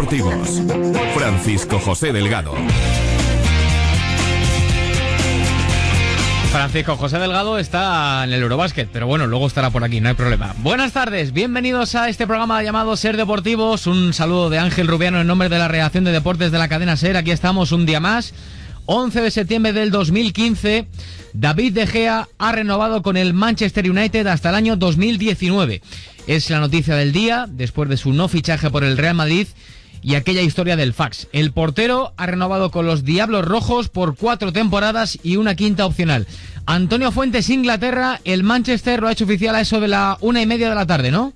deportivos. Francisco José Delgado. Francisco José Delgado está en el Eurobásquet, pero bueno, luego estará por aquí, no hay problema. Buenas tardes, bienvenidos a este programa llamado Ser Deportivos. Un saludo de Ángel Rubiano en nombre de la redacción de deportes de la cadena Ser. Aquí estamos un día más, 11 de septiembre del 2015. David De Gea ha renovado con el Manchester United hasta el año 2019. Es la noticia del día, después de su no fichaje por el Real Madrid y aquella historia del fax. El portero ha renovado con los Diablos Rojos por 4 temporadas y una quinta opcional. Antonio Fuentes, Inglaterra, el Manchester lo ha hecho oficial a eso de la 1:30 de la tarde, ¿no?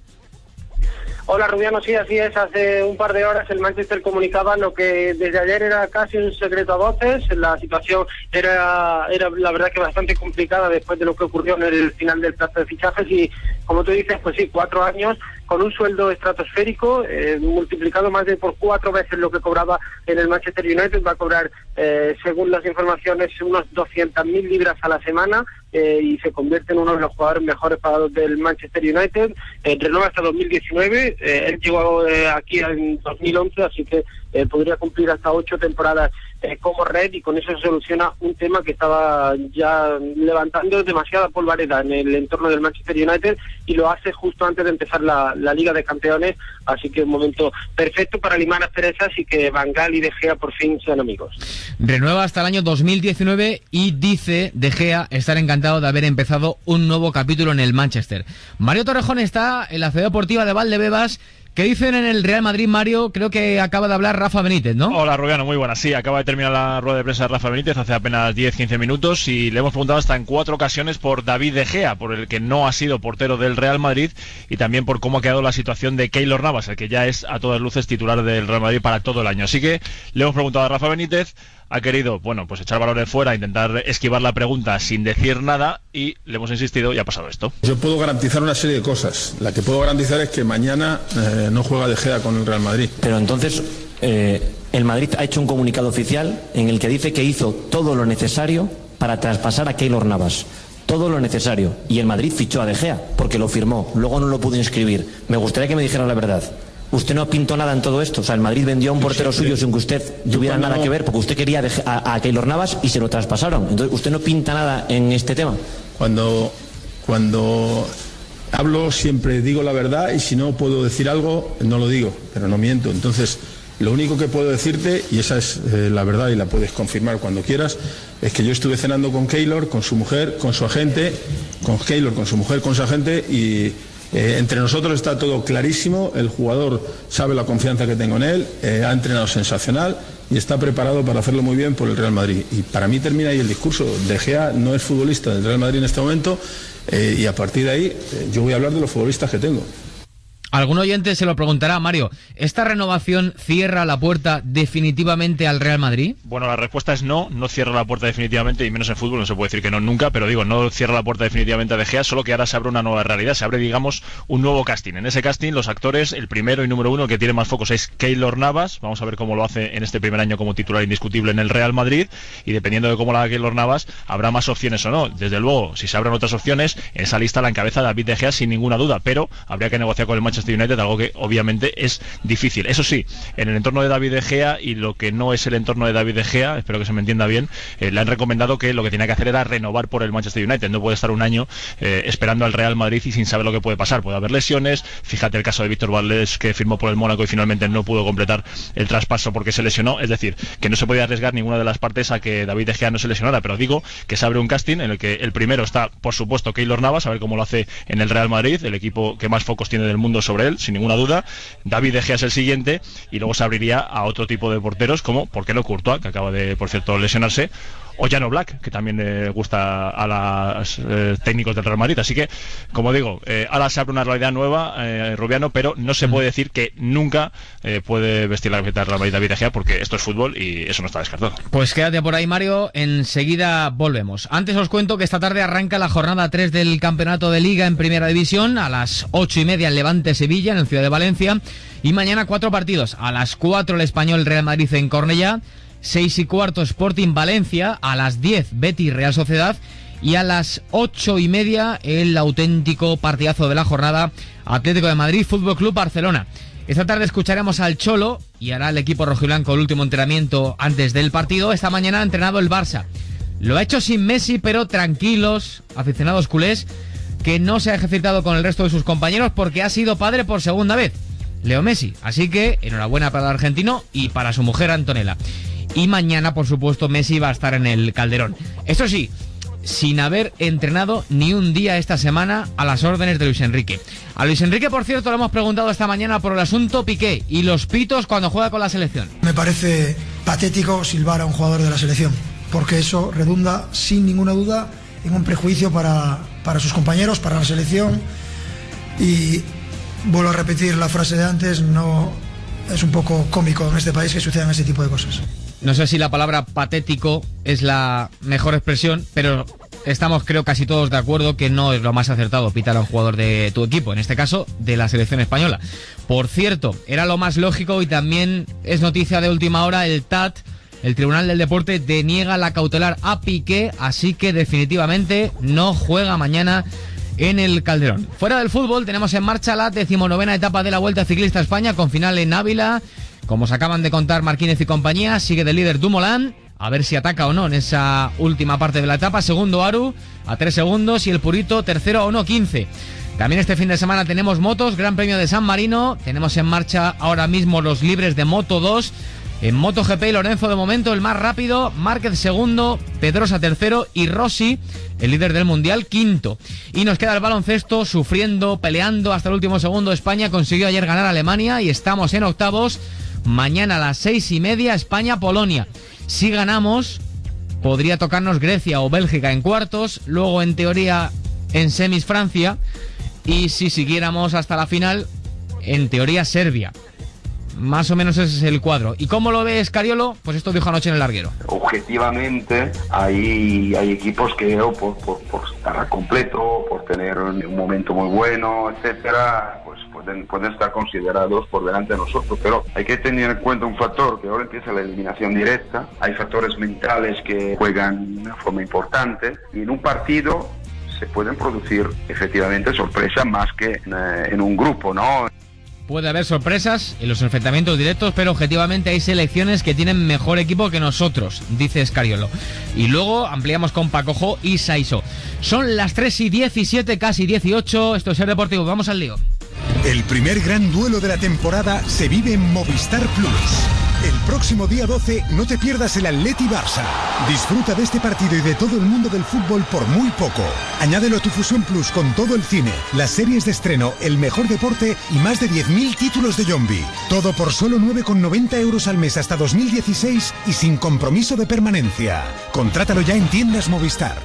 Hola Rubiano, sí, así es. Hace un par de horas el Manchester comunicaba lo que desde ayer era casi un secreto a voces. La situación era la verdad que bastante complicada después de lo que ocurrió en el final del plazo de fichajes y, como tú dices, pues sí, 4 años con un sueldo estratosférico, multiplicado más de por 4 veces lo que cobraba en el Manchester United. Va a cobrar, según las informaciones, unos 200.000 libras a la semana y se convierte en uno de los jugadores mejores pagados del Manchester United. Renueva hasta 2019, él llegó aquí en 2011, así que podría cumplir hasta 8 temporadas como red, y con eso se soluciona un tema que estaba ya levantando demasiada polvareda en el entorno del Manchester United, y lo hace justo antes de empezar la Liga de Campeones, así que un momento perfecto para limar asperezas y que Van Gaal y De Gea por fin sean amigos. Renueva hasta el año 2019 y dice De Gea estar encantado de haber empezado un nuevo capítulo en el Manchester. Mario Torrejón está en la ciudad deportiva de Valdebebas. ¿Qué dicen en el Real Madrid, Mario? Creo que acaba de hablar Rafa Benítez, ¿no? Hola, Rubiano, muy buenas. Sí, acaba de terminar la rueda de prensa de Rafa Benítez hace apenas 10-15 minutos y le hemos preguntado hasta en 4 ocasiones por David De Gea, por el que no ha sido portero del Real Madrid, y también por cómo ha quedado la situación de Keylor Navas, el que ya es a todas luces titular del Real Madrid para todo el año. Así que le hemos preguntado a Rafa Benítez, ha querido, bueno, pues echar balones fuera, intentar esquivar la pregunta sin decir nada, y le hemos insistido y ha pasado esto. Yo puedo garantizar una serie de cosas. La que puedo garantizar es que mañana no juega De Gea con el Real Madrid. Pero entonces el Madrid ha hecho un comunicado oficial en el que dice que hizo todo lo necesario para traspasar a Keylor Navas. Todo lo necesario. Y el Madrid fichó a De Gea porque lo firmó. Luego no lo pudo inscribir. Me gustaría que me dijera la verdad. ¿Usted no pintó nada en todo esto? O sea, el Madrid vendió a un portero suyo sin que usted tuviera nada que ver, porque usted quería a Keylor Navas y se lo traspasaron. Entonces, ¿usted no pinta nada en este tema? Cuando hablo siempre digo la verdad, y si no puedo decir algo, no lo digo, pero no miento. Entonces, lo único que puedo decirte, y esa es la verdad y la puedes confirmar cuando quieras, es que yo estuve cenando con Keylor, con su mujer, con su agente, con Keylor, con su mujer, con su agente, y entre nosotros está todo clarísimo. El jugador sabe la confianza que tengo en él, ha entrenado sensacional y está preparado para hacerlo muy bien por el Real Madrid. Y para mí termina ahí el discurso. De Gea no es futbolista del Real Madrid en este momento, y a partir de ahí yo voy a hablar de los futbolistas que tengo. Algún oyente se lo preguntará, Mario, ¿esta renovación cierra la puerta definitivamente al Real Madrid? Bueno, la respuesta es no cierra la puerta definitivamente, y menos en fútbol, no se puede decir que no nunca, pero digo, no cierra la puerta definitivamente a De Gea, solo que ahora se abre una nueva realidad, se abre, digamos, un nuevo casting. En ese casting, los actores, el primero y número 1, el que tiene más focos, es Keylor Navas. Vamos a ver cómo lo hace en este primer año como titular indiscutible en el Real Madrid, y dependiendo de cómo lo haga Keylor Navas, habrá más opciones o no. Desde luego, si se abren otras opciones, en esa lista la encabeza David De Gea sin ninguna duda, pero habría que negociar con el Manchester United, algo que obviamente es difícil. Eso sí, en el entorno de David De Gea y lo que no es el entorno de David De Gea, espero que se me entienda bien, le han recomendado que lo que tenía que hacer era renovar por el Manchester United. No puede estar un año esperando al Real Madrid y sin saber lo que puede pasar. Puede haber lesiones. Fíjate el caso de Víctor Valdés, que firmó por el Mónaco y finalmente no pudo completar el traspaso porque se lesionó. Es decir, que no se podía arriesgar ninguna de las partes a que David De Gea no se lesionara, pero digo que se abre un casting en el que el primero está, por supuesto, Keylor Navas, a ver cómo lo hace en el Real Madrid, el equipo que más focos tiene del mundo sobre él, sin ninguna duda. David De Gea es el siguiente, y luego se abriría a otro tipo de porteros como, ¿por qué no, Courtois, que acaba de, por cierto, lesionarse, o Jan Oblak, que también le gusta a los técnicos del Real Madrid. Así que, como digo, ahora se abre una realidad nueva, Rubiano, pero no se puede decir que nunca puede vestir la camiseta del Real Madrid David De Gea, porque esto es fútbol y eso no está descartado. Pues quédate por ahí, Mario, enseguida volvemos. Antes os cuento que esta tarde arranca la jornada 3 del Campeonato de Liga en Primera División, a las 8:30 el Levante-Sevilla en el Ciudad de Valencia, y mañana 4 partidos, a las 4 el Español Real Madrid en Cornellá, 6:15 Sporting Valencia, a las 10 Betis Real Sociedad, y a las 8:30 el auténtico partidazo de la jornada, Atlético de Madrid Fútbol Club Barcelona. Esta tarde escucharemos al Cholo y hará el equipo rojiblanco el último entrenamiento antes del partido. Esta mañana ha entrenado el Barça. Lo ha hecho sin Messi, pero tranquilos, aficionados culés, que no se ha ejercitado con el resto de sus compañeros porque ha sido padre por segunda vez, Leo Messi. Así que enhorabuena para el argentino y para su mujer Antonella. Y mañana, por supuesto, Messi va a estar en el Calderón. Eso sí, sin haber entrenado ni un día esta semana a las órdenes de Luis Enrique. A Luis Enrique, por cierto, le hemos preguntado esta mañana por el asunto Piqué y los pitos cuando juega con la selección. Me parece patético silbar a un jugador de la selección, porque eso redunda, sin ninguna duda, en un prejuicio para sus compañeros, para la selección. Y vuelvo a repetir la frase de antes, no es un poco cómico en este país que sucedan ese tipo de cosas. No sé si la palabra patético es la mejor expresión, pero estamos, creo, casi todos de acuerdo que no es lo más acertado pitar a un jugador de tu equipo, en este caso de la selección española. Por cierto, era lo más lógico y también es noticia de última hora, el TAT, el Tribunal del Deporte, deniega la cautelar a Piqué, así que definitivamente no juega mañana en el Calderón. Fuera del fútbol, tenemos en marcha la 19ª etapa de la Vuelta Ciclista a España, con final en Ávila. Como se acaban de contar Marquínez y compañía, sigue de líder Dumoulin, a ver si ataca o no en esa última parte de la etapa. Segundo Aru, a 3 segundos, y el Purito, tercero a 1.15. También este fin de semana tenemos motos, Gran Premio de San Marino, tenemos en marcha ahora mismo los libres de Moto 2. En MotoGP, Lorenzo de momento el más rápido, Márquez segundo, Pedrosa tercero y Rossi, el líder del mundial, quinto. Y nos queda el baloncesto, sufriendo, peleando hasta el último segundo. España consiguió ayer ganar a Alemania y estamos en octavos. Mañana a las 6:30, España-Polonia. Si ganamos, podría tocarnos Grecia o Bélgica en cuartos, luego en teoría en semis Francia, y si siguiéramos hasta la final, en teoría Serbia. Más o menos ese es el cuadro. ¿Y cómo lo ves, Scariolo? Pues esto dijo anoche en el larguero. Objetivamente hay equipos que por estar al completo, por tener un momento muy bueno, etcétera, pues pueden estar considerados por delante de nosotros, pero hay que tener en cuenta un factor, que ahora empieza la eliminación directa, hay factores mentales que juegan de una forma importante, y en un partido se pueden producir efectivamente sorpresas más que en un grupo, ¿no? Puede haber sorpresas en los enfrentamientos directos, pero objetivamente hay selecciones que tienen mejor equipo que nosotros, dice Scariolo. Y luego ampliamos con Pacojo y Saiso. Son las 3:17, casi 18. Esto es Ser Deportivo. Vamos al lío. El primer gran duelo de la temporada se vive en Movistar Plus. El próximo día 12 no te pierdas el Atleti Barça. Disfruta de este partido y de todo el mundo del fútbol por muy poco. Añádelo a tu Fusión Plus con todo el cine, las series de estreno, el mejor deporte y más de 10.000 títulos de Yombi. Todo por solo 9,90 € al mes hasta 2016 y sin compromiso de permanencia. Contrátalo ya en tiendas Movistar.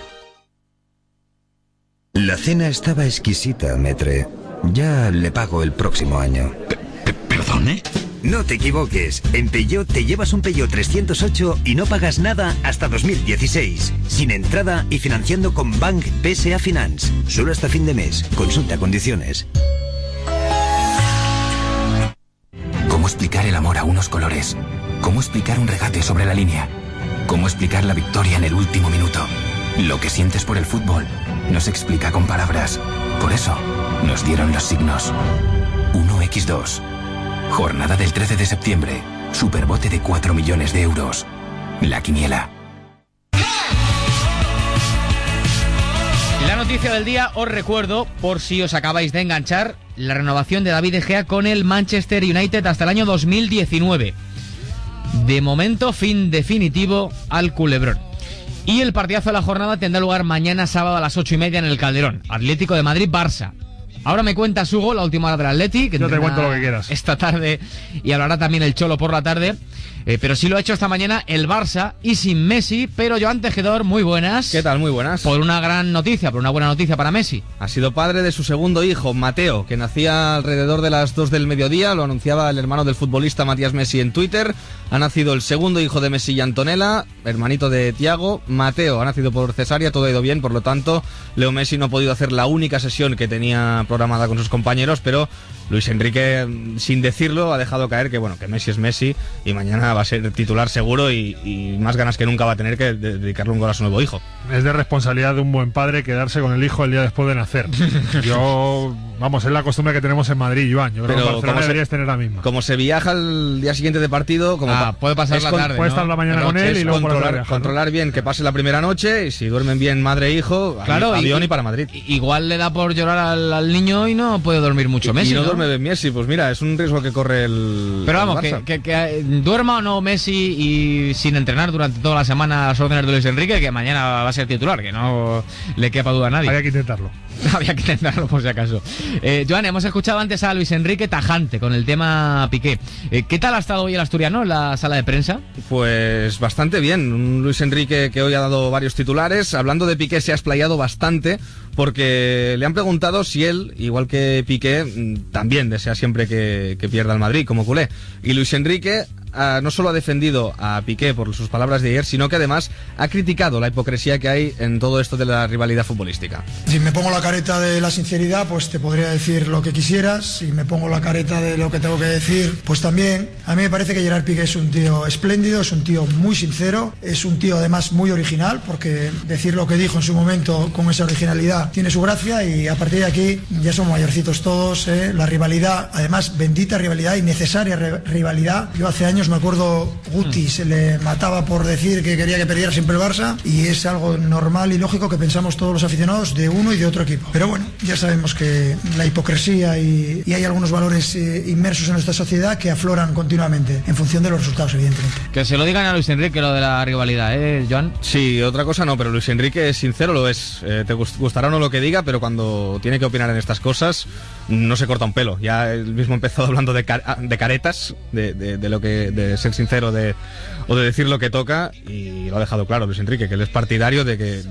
La cena estaba exquisita, Metre. Ya le pago el próximo año. ¿Perdone? No te equivoques. En Peugeot te llevas un Peugeot 308 y no pagas nada hasta 2016. Sin entrada y financiando con Bank PSA Finance. Solo hasta fin de mes. Consulta condiciones. ¿Cómo explicar el amor a unos colores? ¿Cómo explicar un regate sobre la línea? ¿Cómo explicar la victoria en el último minuto? Lo que sientes por el fútbol no se explica con palabras. Por eso nos dieron los signos. 1x2. Jornada del 13 de septiembre. Superbote de 4 millones de euros. La Quiniela. La noticia del día, os recuerdo, por si os acabáis de enganchar, la renovación de David De Gea con el Manchester United hasta el año 2019. De momento, fin definitivo al culebrón. Y el partidazo de la jornada tendrá lugar mañana sábado a las 8:30 en el Calderón. Atlético de Madrid-Barça. Ahora me cuentas, Hugo, la última hora del Atleti, que yo te cuento lo que quieras esta tarde, y hablará también el Cholo por la tarde. Pero sí lo ha hecho esta mañana el Barça y sin Messi. Pero Joan Tejedor, muy buenas. ¿Qué tal? Muy buenas. Por una gran noticia, por una buena noticia para Messi. Ha sido padre de su segundo hijo, Mateo, que nacía alrededor de las 2 del mediodía. Lo anunciaba el hermano del futbolista Matías Messi en Twitter. Ha nacido el segundo hijo de Messi y Antonella, hermanito de Thiago. Mateo ha nacido por cesárea, todo ha ido bien. Por lo tanto, Leo Messi no ha podido hacer la única sesión que tenía programada con sus compañeros, pero Luis Enrique, sin decirlo, ha dejado caer que bueno, que Messi es Messi y mañana va a ser titular seguro y más ganas que nunca va a tener que dedicarle un gol a su nuevo hijo. Es de responsabilidad de un buen padre quedarse con el hijo el día después de nacer. Yo Vamos, es la costumbre que tenemos en Madrid, Joan. Yo creo que en Barcelona deberías tener la misma. Como se viaja el día siguiente de partido, puede pasar la tarde, puede estar la mañana con él y luego controlar bien que pase la primera noche, y si duermen bien madre e hijo, claro, avión y para Madrid. Igual le da por llorar al niño y no puede dormir mucho Messi. Y no duerme bien Messi, pues mira, es un riesgo que corre el. Pero vamos, el que duerma o no Messi y sin entrenar durante toda la semana a las órdenes de Luis Enrique, que mañana va a ser titular, que no le quepa duda a nadie. Había que intentarlo. Había que intentarlo por si acaso. Joan, hemos escuchado antes a Luis Enrique tajante con el tema Piqué. ¿Qué tal ha estado hoy el asturiano en la sala de prensa? Pues bastante bien. Un Luis Enrique que hoy ha dado varios titulares. Hablando de Piqué, se ha explayado bastante, porque le han preguntado si él, igual que Piqué, también desea siempre que pierda el Madrid, como culé. Y Luis Enrique no solo ha defendido a Piqué por sus palabras de ayer, sino que además ha criticado la hipocresía que hay en todo esto de la rivalidad futbolística. Si me pongo la careta de la sinceridad, pues te podría decir lo que quisieras. Si me pongo la careta de lo que tengo que decir, pues también. A mí me parece que Gerard Piqué es un tío espléndido, es un tío muy sincero, es un tío además muy original, porque decir lo que dijo en su momento con esa originalidad tiene su gracia, y a partir de aquí ya somos mayorcitos todos. La rivalidad, además bendita rivalidad y necesaria rivalidad. Yo hace años me acuerdo, Guti se le mataba por decir que quería que perdiera siempre el Barça, y es algo normal y lógico que pensamos todos los aficionados de uno y de otro equipo. Pero bueno, ya sabemos que la hipocresía y hay algunos valores inmersos en nuestra sociedad que afloran continuamente en función de los resultados, evidentemente. Que se lo digan a Luis Enrique lo de la rivalidad, Joan. Sí, otra cosa no, pero Luis Enrique es sincero, lo es. Te gustará o no lo que diga, pero cuando tiene que opinar en estas cosas no se corta un pelo. Ya él mismo ha empezado hablando de caretas, de lo que, de ser sincero o de decir lo que toca, y lo ha dejado claro Luis Enrique, que él es partidario de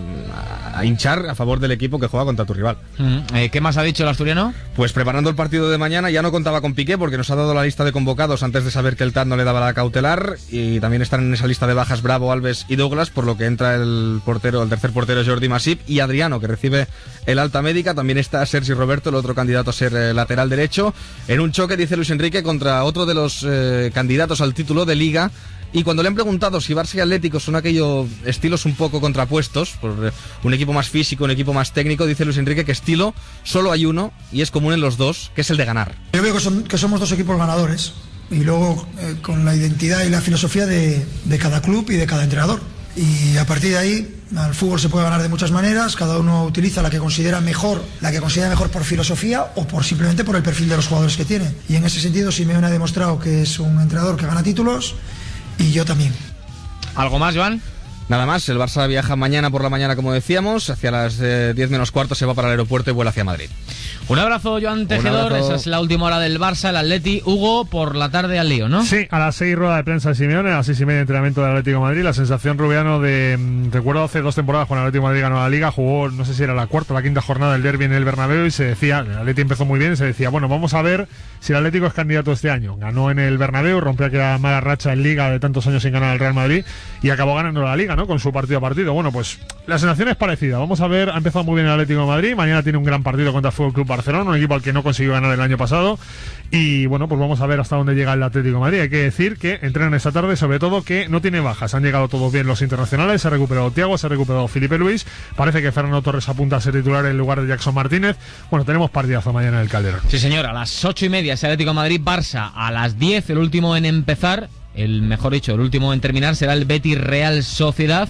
hinchar a favor del equipo que juega contra tu rival. ¿Qué más ha dicho el asturiano? Pues preparando el partido de mañana ya no contaba con Piqué, porque nos ha dado la lista de convocados antes de saber que el TAT no le daba la cautelar, y también están en esa lista de bajas Bravo, Alves y Douglas, por lo que entra el tercer portero Jordi Masip y Adriano, que recibe el alta médica. También está Sergi Roberto, el otro candidato a ser lateral derecho, en un choque, dice Luis Enrique, contra otro de los candidatos al título de Liga. Y cuando le han preguntado si Barça y Atlético son aquellos estilos un poco contrapuestos, por un equipo más físico, un equipo más técnico, dice Luis Enrique que estilo solo hay uno, y es común en los dos, que es el de ganar. Yo veo que somos dos equipos ganadores, y luego con la identidad y la filosofía de cada club y de cada entrenador. Y a partir de ahí, al fútbol se puede ganar de muchas maneras, cada uno utiliza la que considera mejor por filosofía o simplemente por el perfil de los jugadores que tiene. Y en ese sentido Simeone ha demostrado que es un entrenador que gana títulos, y yo también. ¿Algo más, Joan? Nada más, el Barça viaja mañana por la mañana, como decíamos, hacia las 10 menos cuarto se va para el aeropuerto y vuela hacia Madrid. Un abrazo, Joan Tejedor. Esa es la última hora del Barça, el Atleti. Hugo, por la tarde al lío, ¿no? Sí, a las 6 rueda de prensa de Simeone, a las 6:30 entrenamiento del Atlético de Madrid. La sensación, Rubiano, recuerdo hace 2 temporadas cuando el Atlético de Madrid ganó la Liga, jugó, no sé si era la cuarta o la quinta jornada del derbi en el Bernabéu, y se decía, el Atlético empezó muy bien, y se decía, bueno, vamos a ver si el Atlético es candidato este año. Ganó en el Bernabéu, rompió aquella mala racha en Liga de tantos años sin ganar al Real Madrid, y acabó ganando la Liga, ¿no? Con su partido a partido. Bueno, pues la sensación es parecida. Vamos a ver, ha empezado muy bien el Atlético de Madrid, mañana tiene un gran partido contra el Fútbol Club Barcelona, un equipo al que no consiguió ganar el año pasado, y bueno, pues vamos a ver hasta dónde llega el Atlético de Madrid. Hay que decir que entrenan esta tarde, sobre todo que no tiene bajas, han llegado todos bien los internacionales, se ha recuperado Thiago, se ha recuperado Felipe Luis, parece que Fernando Torres apunta a ser titular en lugar de Jackson Martínez. Bueno, tenemos partidazo mañana en el Calderón. Sí, señor, a las 8:30 ese Atlético de Madrid-Barça, a las 10 el último en empezar, el último en terminar será el Betis Real Sociedad.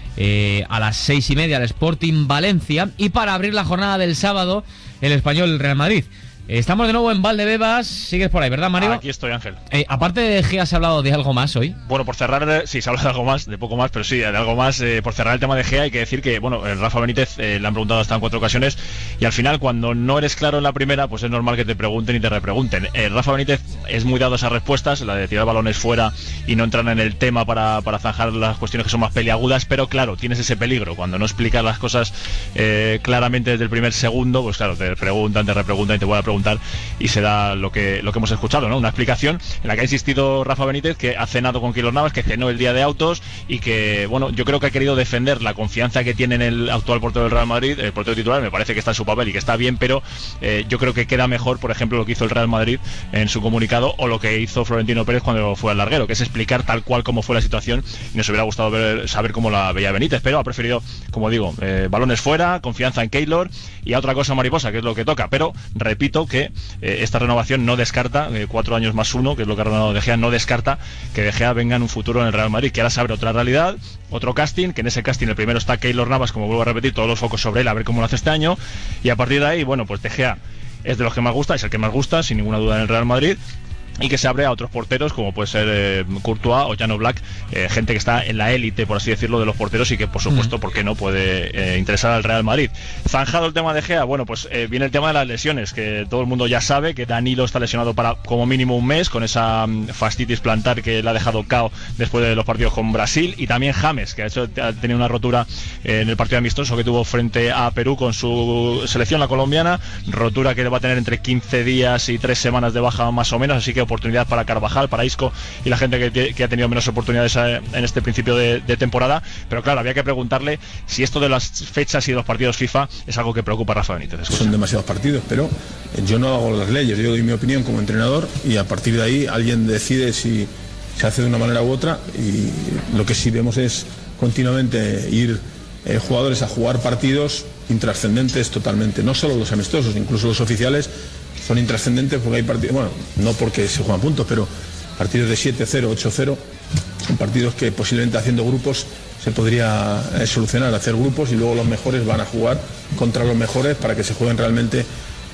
A las 6:30 el Sporting Valencia, y para abrir la jornada del sábado el Español Real Madrid. Estamos de nuevo en Valdebebas. Sigues por ahí, ¿verdad, Mario? Aquí estoy, Ángel. Aparte de Gea, ¿has hablado de algo más hoy? Bueno, por cerrar, sí, se habla de algo más, de poco más, pero sí, de algo más. Por cerrar el tema de Gea, hay que decir que, bueno, Rafa Benítez le han preguntado hasta en 4 ocasiones, y al final, cuando no eres claro en la primera, pues es normal que te pregunten y te repregunten. Rafa Benítez es muy dado a esas respuestas, la de tirar balones fuera y no entrar en el tema para zanjar las cuestiones que son más peliagudas, pero claro, tienes ese peligro. Cuando no explicas las cosas claramente desde el primer segundo, pues claro, te preguntan, te repreguntan y te vuelven a preguntar preguntar y se da lo que hemos escuchado, ¿no? Una explicación en la que ha insistido Rafa Benítez, que ha cenado con Keylor Navas, que cenó el día de autos y que, bueno, yo creo que ha querido defender la confianza que tiene en el actual portero del Real Madrid, el portero titular. Me parece que está en su papel y que está bien, pero yo creo que queda mejor, por ejemplo, lo que hizo el Real Madrid en su comunicado o lo que hizo Florentino Pérez cuando fue al larguero, que es explicar tal cual cómo fue la situación, y nos hubiera gustado saber cómo la veía Benítez, pero ha preferido, como digo, balones fuera, confianza en Keylor y a otra cosa mariposa, que es lo que toca. Pero repito que esta renovación no descarta 4 años más 1, que es lo que ha renovado De Gea, no descarta que De Gea venga en un futuro en el Real Madrid, que ahora se abre otra realidad, otro casting, que en ese casting el primero está Keylor Navas, como vuelvo a repetir, todos los focos sobre él, a ver cómo lo hace este año, y a partir de ahí, bueno, pues De Gea es de los que más gusta, es el que más gusta, sin ninguna duda, en el Real Madrid, y que se abre a otros porteros como puede ser Courtois o Jan Oblak, gente que está en la élite, por así decirlo, de los porteros y que, por supuesto, ¿por qué no puede interesar al Real Madrid? Zanjado el tema de Gea, bueno, pues viene el tema de las lesiones, que todo el mundo ya sabe que Danilo está lesionado para como mínimo un mes, con esa fascitis plantar que le ha dejado cao después de los partidos con Brasil, y también James, que ha tenido una rotura en el partido amistoso que tuvo frente a Perú con su selección, la colombiana, rotura que va a tener entre 15 días y 3 semanas de baja más o menos, así que oportunidad para Carvajal, para Isco y la gente que ha tenido menos oportunidades en este principio de temporada. Pero claro, había que preguntarle si esto de las fechas y de los partidos FIFA es algo que preocupa a Rafa Benítez. Son demasiados partidos, pero yo no hago las leyes, yo doy mi opinión como entrenador y a partir de ahí alguien decide si se hace de una manera u otra, y lo que sí vemos es continuamente ir jugadores a jugar partidos intrascendentes totalmente, no solo los amistosos, incluso los oficiales son intrascendentes porque hay partidos, bueno, no porque se juegan puntos, pero partidos de 7-0, 8-0 son partidos que posiblemente haciendo grupos se podría solucionar, hacer grupos y luego los mejores van a jugar contra los mejores para que se jueguen realmente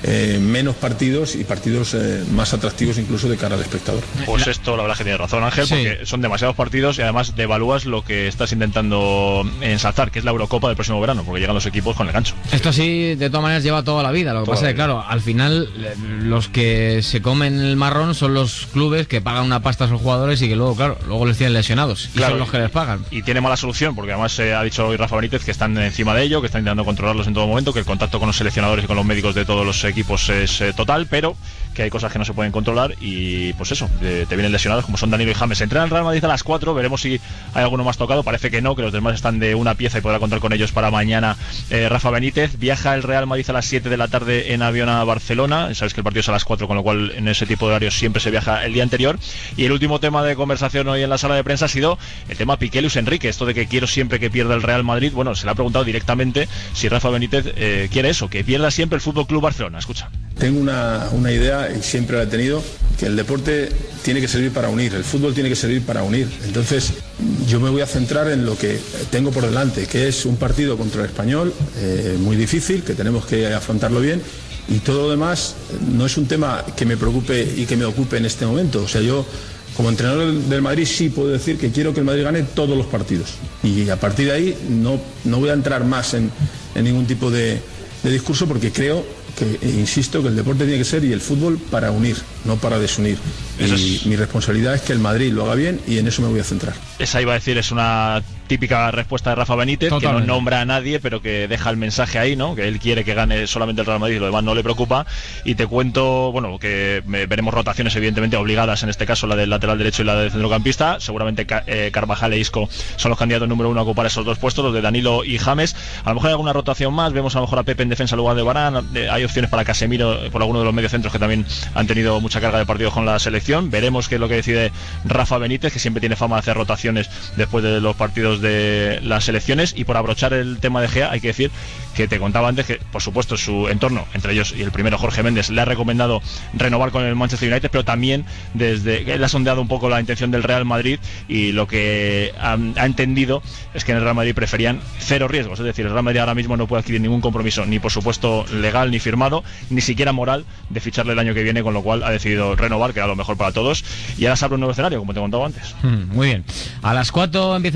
menos partidos y partidos más atractivos incluso de cara al espectador. Pues esto la verdad que tiene razón, Ángel, porque son demasiados partidos y además devalúas lo que estás intentando ensalzar, que es la Eurocopa del próximo verano, porque llegan los equipos con el gancho. Esto sí, de todas maneras, lleva toda la vida. Lo que pasa es que, claro, al final los que se comen el marrón son los clubes que pagan una pasta a sus jugadores y que luego les tienen lesionados, y son los que les pagan. Y tiene mala solución, porque además ha dicho hoy Rafa Benítez que están encima de ello, que están intentando controlarlos en todo momento, que el contacto con los seleccionadores y con los médicos de todos los equipos es total, pero que hay cosas que no se pueden controlar y pues eso, te vienen lesionados como son Danilo y James. Entrena el Real Madrid a las 4, veremos si hay alguno más tocado, parece que no, que los demás están de una pieza y podrá contar con ellos para mañana. Rafa Benítez viaja el Real Madrid a las 7 de la tarde en avión a Barcelona, sabes que el partido es a las 4, con lo cual en ese tipo de horarios siempre se viaja el día anterior. Y el último tema de conversación hoy en la sala de prensa ha sido el tema Piqué Luis Enrique, esto de que quiero siempre que pierda el Real Madrid. Bueno, se le ha preguntado directamente si Rafa Benítez quiere eso, que pierda siempre el Fútbol Club Barcelona. Escucha. Tengo una idea, y siempre la he tenido, que el deporte tiene que servir para unir, el fútbol tiene que servir para unir. Entonces yo me voy a centrar en lo que tengo por delante, que es un partido contra el Español muy difícil, que tenemos que afrontarlo bien, y todo lo demás no es un tema que me preocupe y que me ocupe en este momento. O sea, yo como entrenador del Madrid sí puedo decir que quiero que el Madrid gane todos los partidos, y a partir de ahí no voy a entrar más en ningún tipo de discurso, porque creo que, insisto, que el deporte tiene que ser, y el fútbol, para unir, no para desunir. Y mi responsabilidad es que el Madrid lo haga bien, y en eso me voy a centrar. Esa iba a decir, es una típica respuesta de Rafa Benítez, totalmente, que no nombra a nadie, pero que deja el mensaje ahí, ¿no? Que él quiere que gane solamente el Real Madrid y lo demás no le preocupa. Y te cuento, bueno, que veremos rotaciones evidentemente obligadas, en este caso la del lateral derecho y la del centrocampista. Seguramente Carvajal e Isco son los candidatos número 1 a ocupar esos dos puestos, los de Danilo y James. A lo mejor hay alguna rotación más, vemos a lo mejor a Pepe en defensa en lugar de Varane, hay opciones para Casemiro por alguno de los mediocentros que también han tenido mucha carga de partidos con la selección. Veremos qué es lo que decide Rafa Benítez, que siempre tiene fama de hacer rotaciones después de los partidos de las selecciones. Y por abrochar el tema de Gea, hay que decir que te contaba antes que, por supuesto, su entorno, entre ellos y el primero Jorge Méndez, le ha recomendado renovar con el Manchester United, pero también desde él ha sondeado un poco la intención del Real Madrid, y lo que ha entendido es que en el Real Madrid preferían cero riesgos, es decir, el Real Madrid ahora mismo no puede adquirir ningún compromiso, ni por supuesto legal ni firmado, ni siquiera moral, de ficharle el año que viene, con lo cual ha decidido renovar, que era lo mejor para todos. Y ahora se abre un nuevo escenario, como te contaba antes. Muy bien. A las 4 empieza el entrenamiento.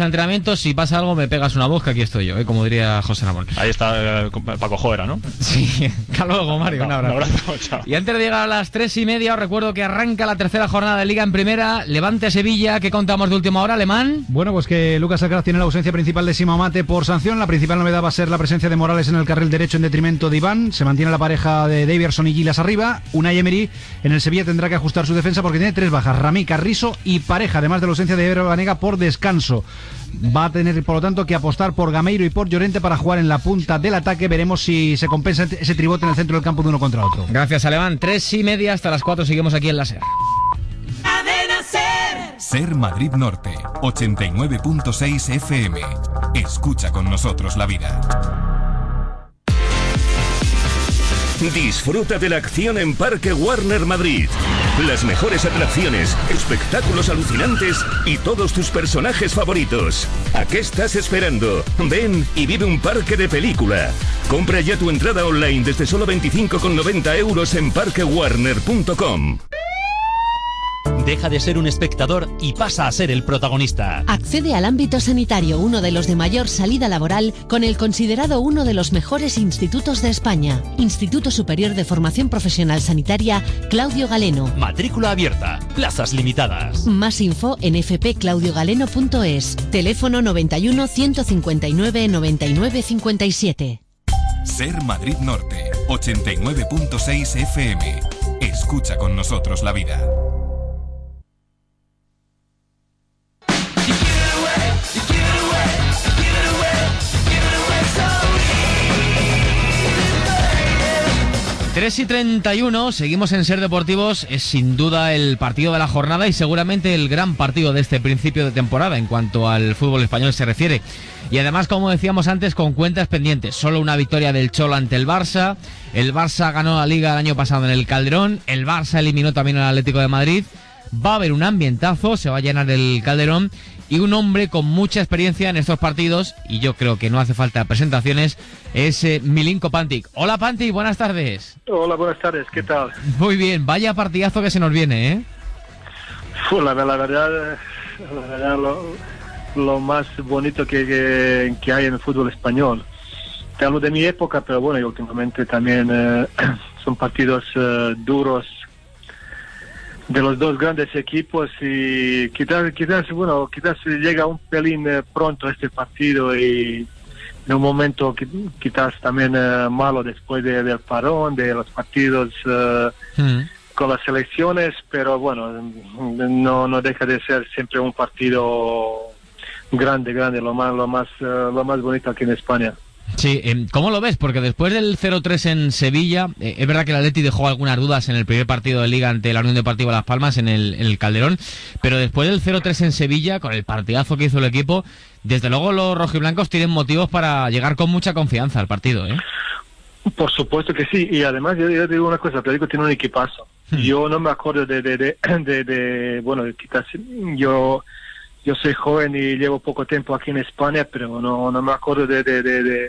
minutos, si pasa algo me pegas una voz, que aquí estoy yo, como diría José Ramón. Ahí está Paco Joera, ¿no? Sí, hasta luego, Mario, un abrazo. Un abrazo, chao. Y antes de llegar a las 3:30, os recuerdo que arranca la tercera jornada de Liga en Primera, Levante-Sevilla. ¿Qué contamos de última hora, Alemán? Bueno, pues que Lucas Alcaraz tiene la ausencia principal de Simo Amate por sanción. La principal novedad va a ser la presencia de Morales en el carril derecho en detrimento de Iván. Se mantiene la pareja de Daverson y Gilas arriba. Unai Emery en el Sevilla tendrá que ajustar su defensa porque tiene 3 bajas: Rami, Carrizo y Pareja, además de la ausencia de Ever Banega por descanso. Va a tener, por lo tanto, que apostar por Gameiro y por Llorente para jugar en la punta del ataque. Veremos si se compensa ese tribote en el centro del campo de uno contra otro. Gracias, Alemán. 3:30 hasta las 4. Seguimos aquí en la SER. SER Madrid Norte, 89.6 FM. Escucha con nosotros la vida. Disfruta de la acción en Parque Warner Madrid. Las mejores atracciones, espectáculos alucinantes y todos tus personajes favoritos. ¿A qué estás esperando? Ven y vive un parque de película. Compra ya tu entrada online desde solo 25,90 € en parquewarner.com. Deja de ser un espectador y pasa a ser el protagonista. Accede al ámbito sanitario, uno de los de mayor salida laboral, con el considerado uno de los mejores institutos de España. Instituto Superior de Formación Profesional Sanitaria Claudio Galeno. Matrícula abierta, plazas limitadas. Más info en fpclaudiogaleno.es. Teléfono 91 159 99 57. SER Madrid Norte, 89.6 FM. Escucha con nosotros la vida. Tres y 31, seguimos en SER Deportivos. Es sin duda el partido de la jornada y seguramente el gran partido de este principio de temporada en cuanto al fútbol español se refiere. Y además, como decíamos antes, con cuentas pendientes. Solo una victoria del Cholo ante el Barça. El Barça ganó la Liga el año pasado en el Calderón. El Barça eliminó también al Atlético de Madrid. Va a haber un ambientazo, se va a llenar el Calderón. Y un hombre con mucha experiencia en estos partidos, y yo creo que no hace falta presentaciones, es Milinko Pantic. Hola Pantic, buenas tardes. Hola, buenas tardes, ¿qué tal? Muy bien, vaya partidazo que se nos viene, ¿eh? La verdad lo más bonito que hay en el fútbol español. Te hablo de mi época, pero bueno, y últimamente también son partidos duros de los dos grandes equipos y quizás llega un pelín pronto este partido y en un momento quizás también malo después del parón, de los partidos con las selecciones, pero bueno, no deja de ser siempre un partido grande, lo más bonito aquí en España. Sí, ¿cómo lo ves? Porque después del 0-3 en Sevilla, es verdad que el Atleti dejó algunas dudas en el primer partido de Liga ante la Unión Deportiva Las Palmas en el Calderón, pero después del 0-3 en Sevilla, con el partidazo que hizo el equipo, desde luego los rojiblancos tienen motivos para llegar con mucha confianza al partido, ¿eh? Por supuesto que sí, y además yo digo una cosa, Atlético tiene un equipazo. Yo no me acuerdo bueno, quizás yo soy joven y llevo poco tiempo aquí en España, pero no me acuerdo de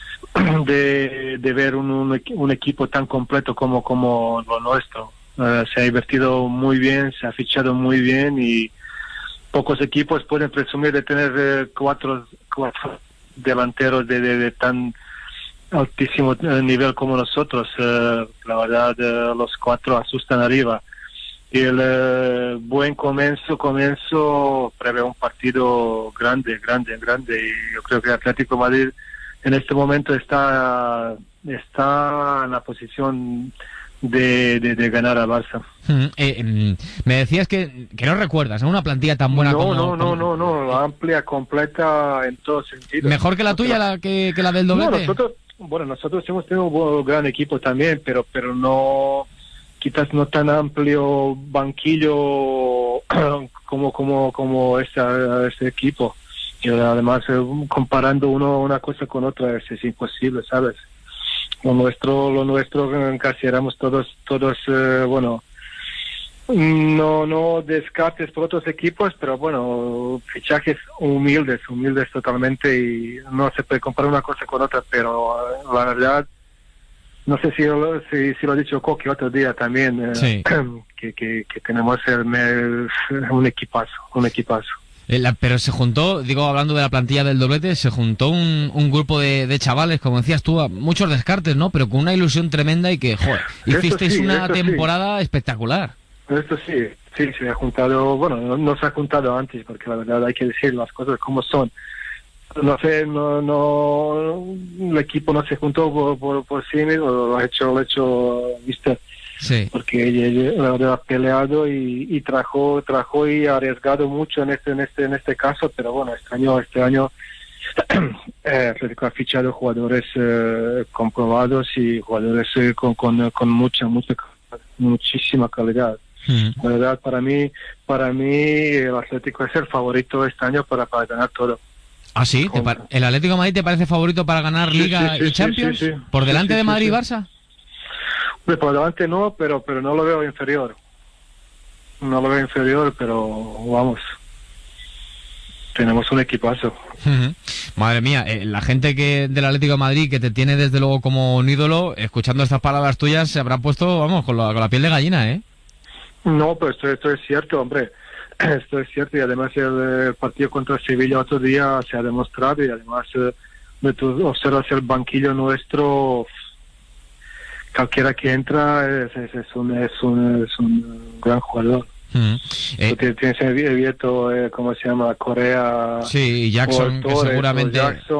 ver un equipo tan completo como lo nuestro. Se ha invertido muy bien, se ha fichado muy bien y pocos equipos pueden presumir de tener cuatro delanteros de tan altísimo nivel como nosotros. La verdad, los 4 asustan arriba. Y el buen comienzo prevé un partido grande, y yo creo que Atlético de Madrid en este momento está en la posición de ganar a Barça. Me decías que no recuerdas, ¿no? Una plantilla tan buena No, amplia, completa en todos sentidos. ¿Mejor que la tuya, que la del doblete? Nosotros hemos tenido un gran equipo también, pero no, quizás no tan amplio banquillo como este equipo. Y además, comparando una cosa con otra es imposible, ¿sabes? Lo nuestro casi éramos todos no descartes por otros equipos, pero bueno, fichajes humildes totalmente, y no se puede comparar una cosa con otra, pero la verdad, no sé si lo ha dicho Coqui otro día también, sí. que tenemos un equipazo. Pero se juntó, digo, hablando de la plantilla del doblete, se juntó un grupo de chavales, como decías tú, muchos descartes, ¿no? Pero con una ilusión tremenda y que, joder, hicisteis una temporada espectacular. Esto sí, se ha juntado, bueno, no se ha juntado antes, porque la verdad hay que decir las cosas como son. No sé, el equipo no se juntó por sí mismo, lo ha hecho, ¿viste? Sí. Porque la verdad ha peleado y trajo y ha arriesgado mucho en este caso, pero bueno, este año Atlético ha fichado jugadores comprobados y jugadores con muchísima calidad. La verdad, para mí el Atlético es el favorito este año para ganar todo. ¿Ah, sí? ¿El Atlético de Madrid te parece favorito para ganar Liga y Champions? Sí. ¿Por delante de Madrid y Barça? Pues por delante no, pero no lo veo inferior. No lo veo inferior, pero vamos. Tenemos un equipazo. Madre mía, la gente del Atlético de Madrid que te tiene desde luego como un ídolo, escuchando estas palabras tuyas, se habrá puesto, vamos, con la piel de gallina, ¿eh? No, pues esto es cierto, hombre. Esto es cierto, y además el partido contra Sevilla otro día se ha demostrado, y además tú observas el banquillo nuestro, cualquiera que entra es un gran jugador. Tienes el Vieto, ¿cómo se llama? Corea. Sí, y Jackson, Torres, que seguramente.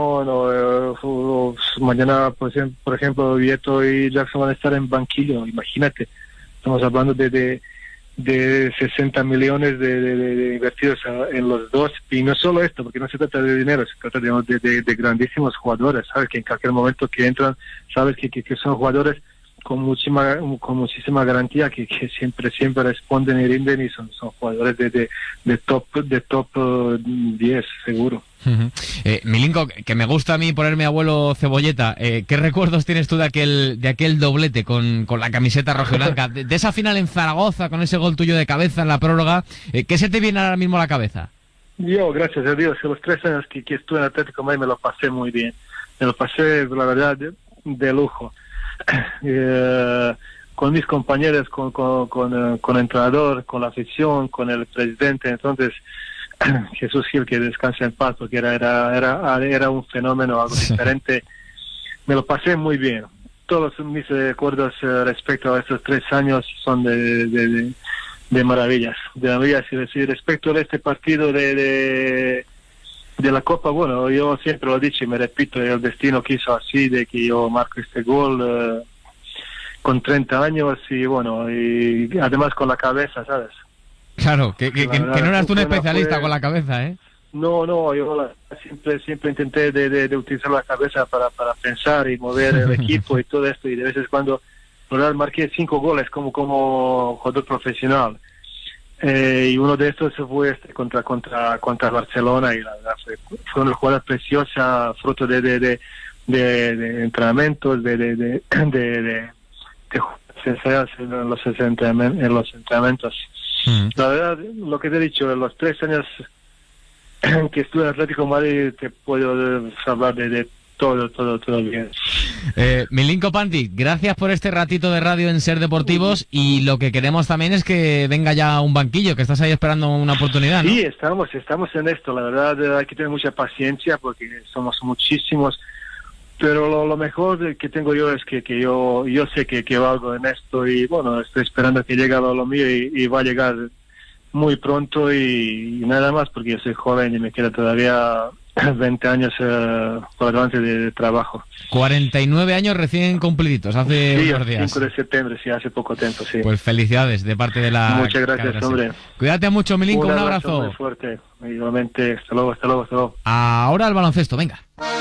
O mañana, por ejemplo, Vieto y Jackson van a estar en banquillo, imagínate. Estamos hablando de 60 millones de invertidos en los dos, y no solo esto, porque no se trata de dinero, se trata de grandísimos jugadores, ¿sabes? Que en cualquier momento que entran, sabes que son jugadores con muchísima garantía, que siempre responden y rinden, y son jugadores de top 10 seguro. Milinko, que me gusta a mí ponerme abuelo cebolleta, ¿qué recuerdos tienes tú de aquel doblete con la camiseta rojiblanca, de esa final en Zaragoza con ese gol tuyo de cabeza en la prórroga? ¿Qué se te viene ahora mismo a la cabeza? Yo, gracias a Dios, los 3 años que estuve en Atlético Madrid me lo pasé muy bien, me lo pasé, la verdad, de lujo. Con mis compañeros, con el entrenador, con la afición, con el presidente. Entonces, Jesús Gil, que descansa en paz, porque era un fenómeno, algo diferente. Me lo pasé muy bien. Todos mis recuerdos respecto a estos 3 años son de maravillas, y decir, respecto a este partido de la Copa, bueno, yo siempre lo he dicho y me repito, el destino quiso así, de que yo marco este gol con 30 años y bueno, y además con la cabeza, ¿sabes? Claro, que no eras tú un especialista con la cabeza, ¿eh? No, yo siempre intenté de utilizar la cabeza para pensar y mover el equipo y todo esto, y de vez en cuando marqué 5 goles como jugador profesional. Y uno de estos fue contra Barcelona, y la verdad fue una jugada preciosa, fruto de entrenamientos, de en los entrenamientos. La verdad, lo que te he dicho, en los 3 años que estuve en Atlético de Madrid, te puedo hablar de todo bien. Milinko Pantic, gracias por este ratito de radio en Ser Deportivos, y lo que queremos también es que venga ya un banquillo, que estás ahí esperando una oportunidad, ¿no? Sí, estamos en esto, la verdad hay que tener mucha paciencia porque somos muchísimos, pero lo mejor que tengo yo es que yo sé que valgo en esto, y bueno, estoy esperando que llegue lo mío, y va a llegar muy pronto, y nada más, porque yo soy joven y me queda todavía 20 años por delante de trabajo. 49 años recién cumpliditos, hace unos días. 5 de septiembre, sí, hace poco tiempo, sí. Pues felicidades de parte de la... Muchas gracias, hombre. Cuídate mucho, Milinko, un abrazo. Muy fuerte, igualmente, hasta luego. Ahora el baloncesto, venga.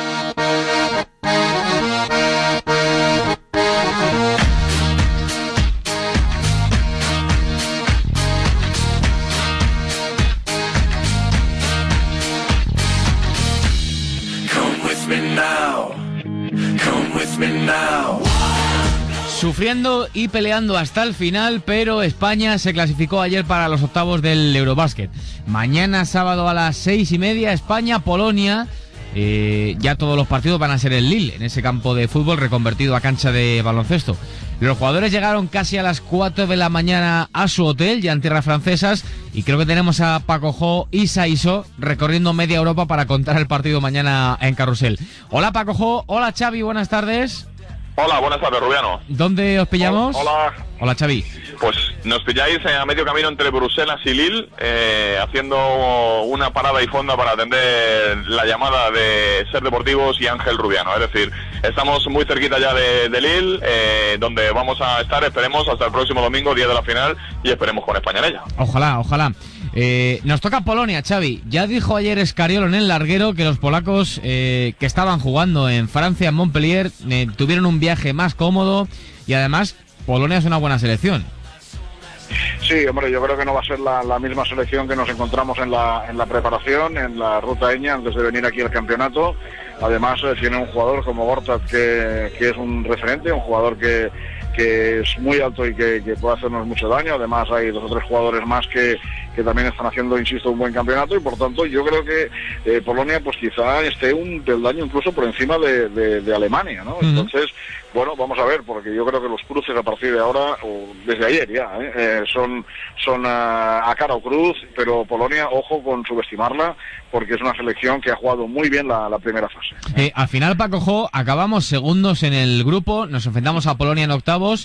Sufriendo y peleando hasta el final, pero España se clasificó ayer para los octavos del Eurobásquet. Mañana sábado a las 6:30, España-Polonia, ya todos los partidos van a ser en Lille, en ese campo de fútbol reconvertido a cancha de baloncesto. Los jugadores llegaron casi a las 4 de la mañana a su hotel, ya en tierras francesas, y creo que tenemos a Paco Jo y Saiso recorriendo media Europa para contar el partido mañana en Carrusel. Hola Paco Jo, hola Xavi, buenas tardes. Hola, buenas tardes, Rubiano. ¿Dónde os pillamos? Hola. Hola, Xavi. Pues nos pilláis a medio camino entre Bruselas y Lille, haciendo una parada y fonda para atender la llamada de Ser Deportivos y Ángel Rubiano. Es decir, estamos muy cerquita ya de Lille, donde vamos a estar, esperemos, hasta el próximo domingo, día de la final, y esperemos con España en ella. Ojalá, ojalá. Nos toca Polonia, Xavi. Ya dijo ayer Scariolo en el larguero que los polacos que estaban jugando en Francia, en Montpellier, tuvieron un viaje más cómodo y además Polonia es una buena selección. Sí, hombre, yo creo que no va a ser la misma selección que nos encontramos en la preparación, en la ruta Eña, antes de venir aquí al campeonato. Además, tiene un jugador como Gortat que es un referente, un jugador que es muy alto y que puede hacernos mucho daño. Además, hay 2 o 3 jugadores más que también están haciendo, insisto, un buen campeonato, y por tanto yo creo que Polonia pues quizá esté un peldaño incluso por encima de Alemania, ¿no? Entonces, bueno, vamos a ver, porque yo creo que los cruces a partir de ahora, o desde ayer ya, son a cara o cruz, pero Polonia, ojo con subestimarla, porque es una selección que ha jugado muy bien la primera fase. Al final, Paco Jo, acabamos segundos en el grupo, nos enfrentamos a Polonia en octavos.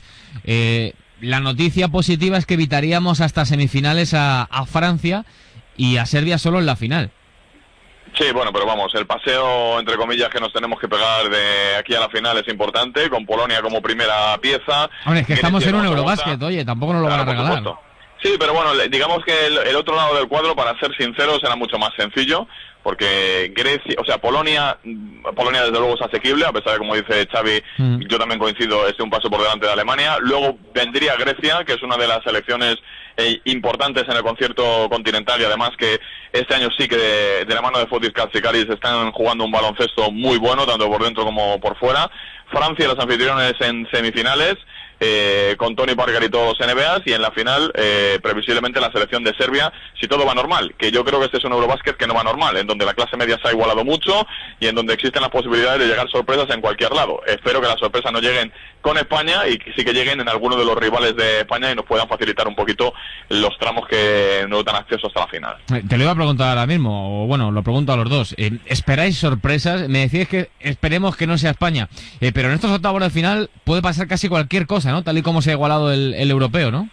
La noticia positiva es que evitaríamos hasta semifinales a Francia y a Serbia solo en la final. Sí, bueno, pero vamos, el paseo, entre comillas, que nos tenemos que pegar de aquí a la final es importante, con Polonia como primera pieza. Hombre, es que estamos en un Eurobásquet, oye, tampoco nos lo van a regalar. Sí, pero bueno, digamos que el otro lado del cuadro, para ser sinceros, era mucho más sencillo, porque Grecia, o sea, Polonia desde luego es asequible, a pesar de, como dice Xavi, yo también coincido, un paso por delante de Alemania. Luego vendría Grecia, que es una de las selecciones importantes en el concierto continental, y además que este año sí que de la mano de Fotis Katsikaris están jugando un baloncesto muy bueno, tanto por dentro como por fuera. Francia, los anfitriones en semifinales, con Tony Parker y todos los NBAs, y en la final previsiblemente la selección de Serbia, si todo va normal, que yo creo que este es un Eurobásquet que no va normal, en donde la clase media se ha igualado mucho y en donde existen las posibilidades de llegar sorpresas en cualquier lado. Espero que las sorpresas no lleguen con España y que sí que lleguen en alguno de los rivales de España y nos puedan facilitar un poquito los tramos que no dan acceso hasta la final. Te lo iba a preguntar ahora mismo, o bueno, lo pregunto a los dos. ¿Esperáis sorpresas? Me decís que esperemos que no sea España, pero en estos octavos de final puede pasar casi cualquier cosa, ¿no? Tal y como se ha igualado el europeo, ¿no?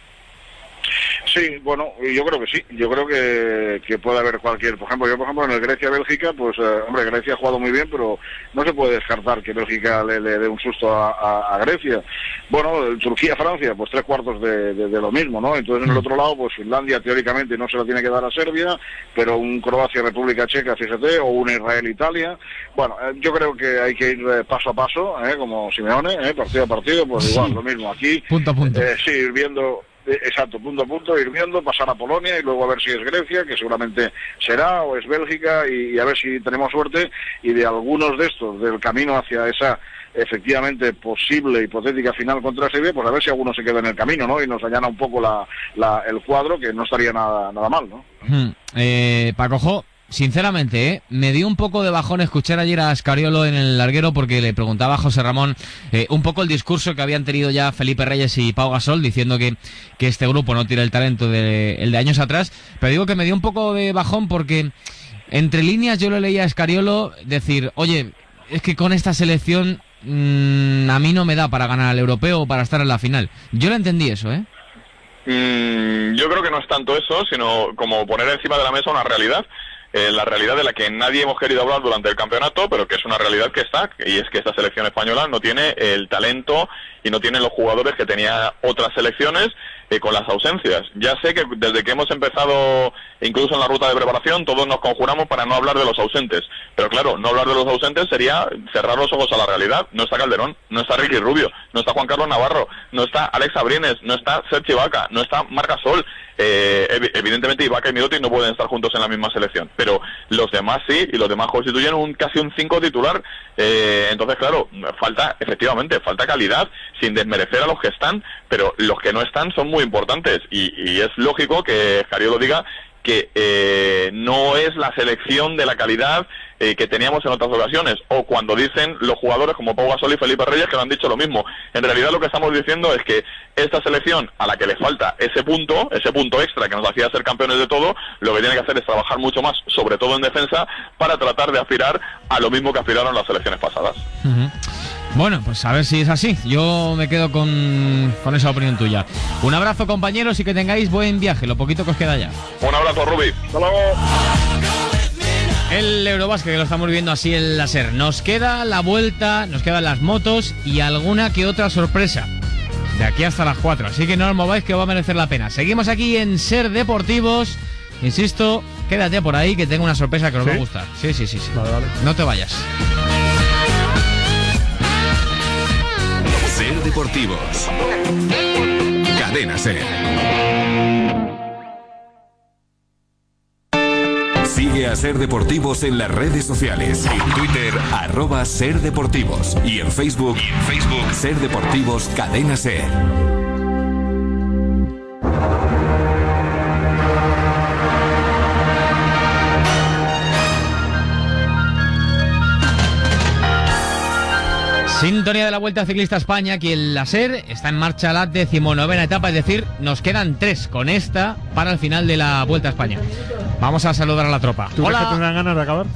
Sí, bueno, yo creo que sí. Yo creo que puede haber cualquier... Por ejemplo, en el Grecia-Bélgica, pues, hombre, Grecia ha jugado muy bien, pero no se puede descartar que Bélgica le dé un susto a Grecia. Bueno, Turquía-Francia, pues 3/4 de lo mismo, ¿no? Entonces, en el otro lado, pues Finlandia, teóricamente, no se la tiene que dar a Serbia, pero un Croacia-República Checa, fíjate, o un Israel-Italia. Bueno, yo creo que hay que ir paso a paso, como Simeone, partido a partido, pues igual, lo mismo. Aquí, punto a punto. Sí, ir viendo... Exacto, punto a punto, ir viendo, pasar a Polonia y luego a ver si es Grecia, que seguramente será, o es Bélgica, y a ver si tenemos suerte y de algunos de estos, del camino hacia esa efectivamente posible hipotética final contra Serbia, pues a ver si alguno se queda en el camino, ¿no? Y nos allana un poco el cuadro, que no estaría nada mal, ¿no? Paco Jo, sinceramente, me dio un poco de bajón escuchar ayer a Scariolo en el larguero, porque le preguntaba a José Ramón un poco el discurso que habían tenido ya Felipe Reyes y Pau Gasol, diciendo que este grupo no tiene el talento el de años atrás, pero digo que me dio un poco de bajón porque entre líneas yo le leía a Scariolo decir, oye, es que con esta selección a mí no me da para ganar al europeo o para estar en la final. Yo le entendí eso, Yo creo que no es tanto eso, sino como poner encima de la mesa una realidad. La realidad de la que nadie hemos querido hablar durante el campeonato, pero que es una realidad que está, y es que esta selección española no tiene el talento y no tiene los jugadores que tenía otras selecciones con las ausencias. Ya sé que desde que hemos empezado, incluso en la ruta de preparación, todos nos conjuramos para no hablar de los ausentes, pero claro, no hablar de los ausentes sería cerrar los ojos a la realidad. No está Calderón, no está Ricky Rubio, no está Juan Carlos Navarro, no está Alex Abrines, no está Serge Ibaka, no está Marc Gasol. Evidentemente Ibaka y Mirotic no pueden estar juntos en la misma selección, pero los demás sí, y los demás constituyen casi un 5 titular. Entonces, claro, falta calidad, sin desmerecer a los que están, pero los que no están son muy importantes, y es lógico que Scariolo diga que no es la selección de la calidad que teníamos en otras ocasiones, o cuando dicen los jugadores como Pau Gasol y Felipe Reyes, que lo han dicho lo mismo. En realidad lo que estamos diciendo es que esta selección, a la que le falta ese punto extra que nos hacía ser campeones de todo, lo que tiene que hacer es trabajar mucho más, sobre todo en defensa, para tratar de aspirar a lo mismo que aspiraron las selecciones pasadas. Bueno, pues a ver si es así. Yo me quedo con esa opinión tuya. Un abrazo, compañeros, y que tengáis buen viaje, lo poquito que os queda ya. Un abrazo, Rubi. Hasta luego. El Eurobásquet, que lo estamos viendo así en la SER. Nos queda la vuelta, nos quedan las motos y alguna que otra sorpresa de aquí hasta las 4. Así que no os mováis, que va a merecer la pena. Seguimos aquí en SER Deportivos. Insisto, quédate por ahí, que tengo una sorpresa que os va a gustar. Sí. Vale. No te vayas. SER Deportivos. Cadena SER. Sigue a SER Deportivos en las redes sociales. En Twitter, @SERDeportivos. Y en Facebook, SER Deportivos Cadena SER. Sintonía de la Vuelta Ciclista a España, aquí en la SER. Está en marcha la 19ª etapa, es decir, nos quedan 3 con esta para el final de la Vuelta a España. Vamos a saludar a la tropa. ¿Tú crees que tendrán ganas de acabar?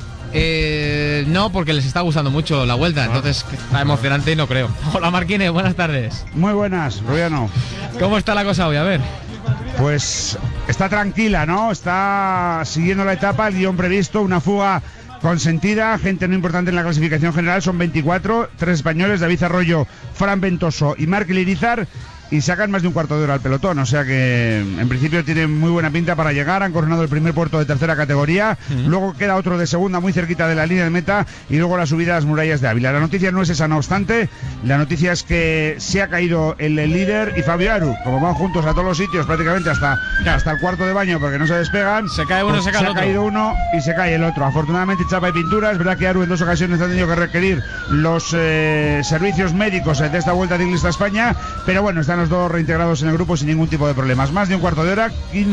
No, porque les está gustando mucho la Vuelta, entonces está emocionante y no creo. Hola Marquines, buenas tardes. Muy buenas, Rubiano. ¿Cómo está la cosa hoy? A ver. Pues está tranquila, ¿no? Está siguiendo la etapa, el guión previsto, una fuga consentida, gente no importante en la clasificación general, son 24, 3 españoles, David Arroyo, Fran Ventoso y Marc Lirizar, y sacan más de un cuarto de hora al pelotón, o sea que en principio tienen muy buena pinta para llegar. Han coronado el primer puerto de tercera categoría, luego queda otro de segunda muy cerquita de la línea de meta, y luego la subida a las murallas de Ávila. La noticia no es esa, no obstante, la noticia es que se ha caído el líder y Fabio Aru, como van juntos a todos los sitios prácticamente hasta el cuarto de baño porque no se despegan, se cae uno, pues se cae el otro. Ha caído uno y se cae el otro. Afortunadamente chapa y pintura. Es verdad que Aru en 2 ocasiones ha tenido que requerir los servicios médicos de esta Vuelta Ciclista a España, pero bueno, están los dos reintegrados en el grupo sin ningún tipo de problemas. Más de un cuarto de hora,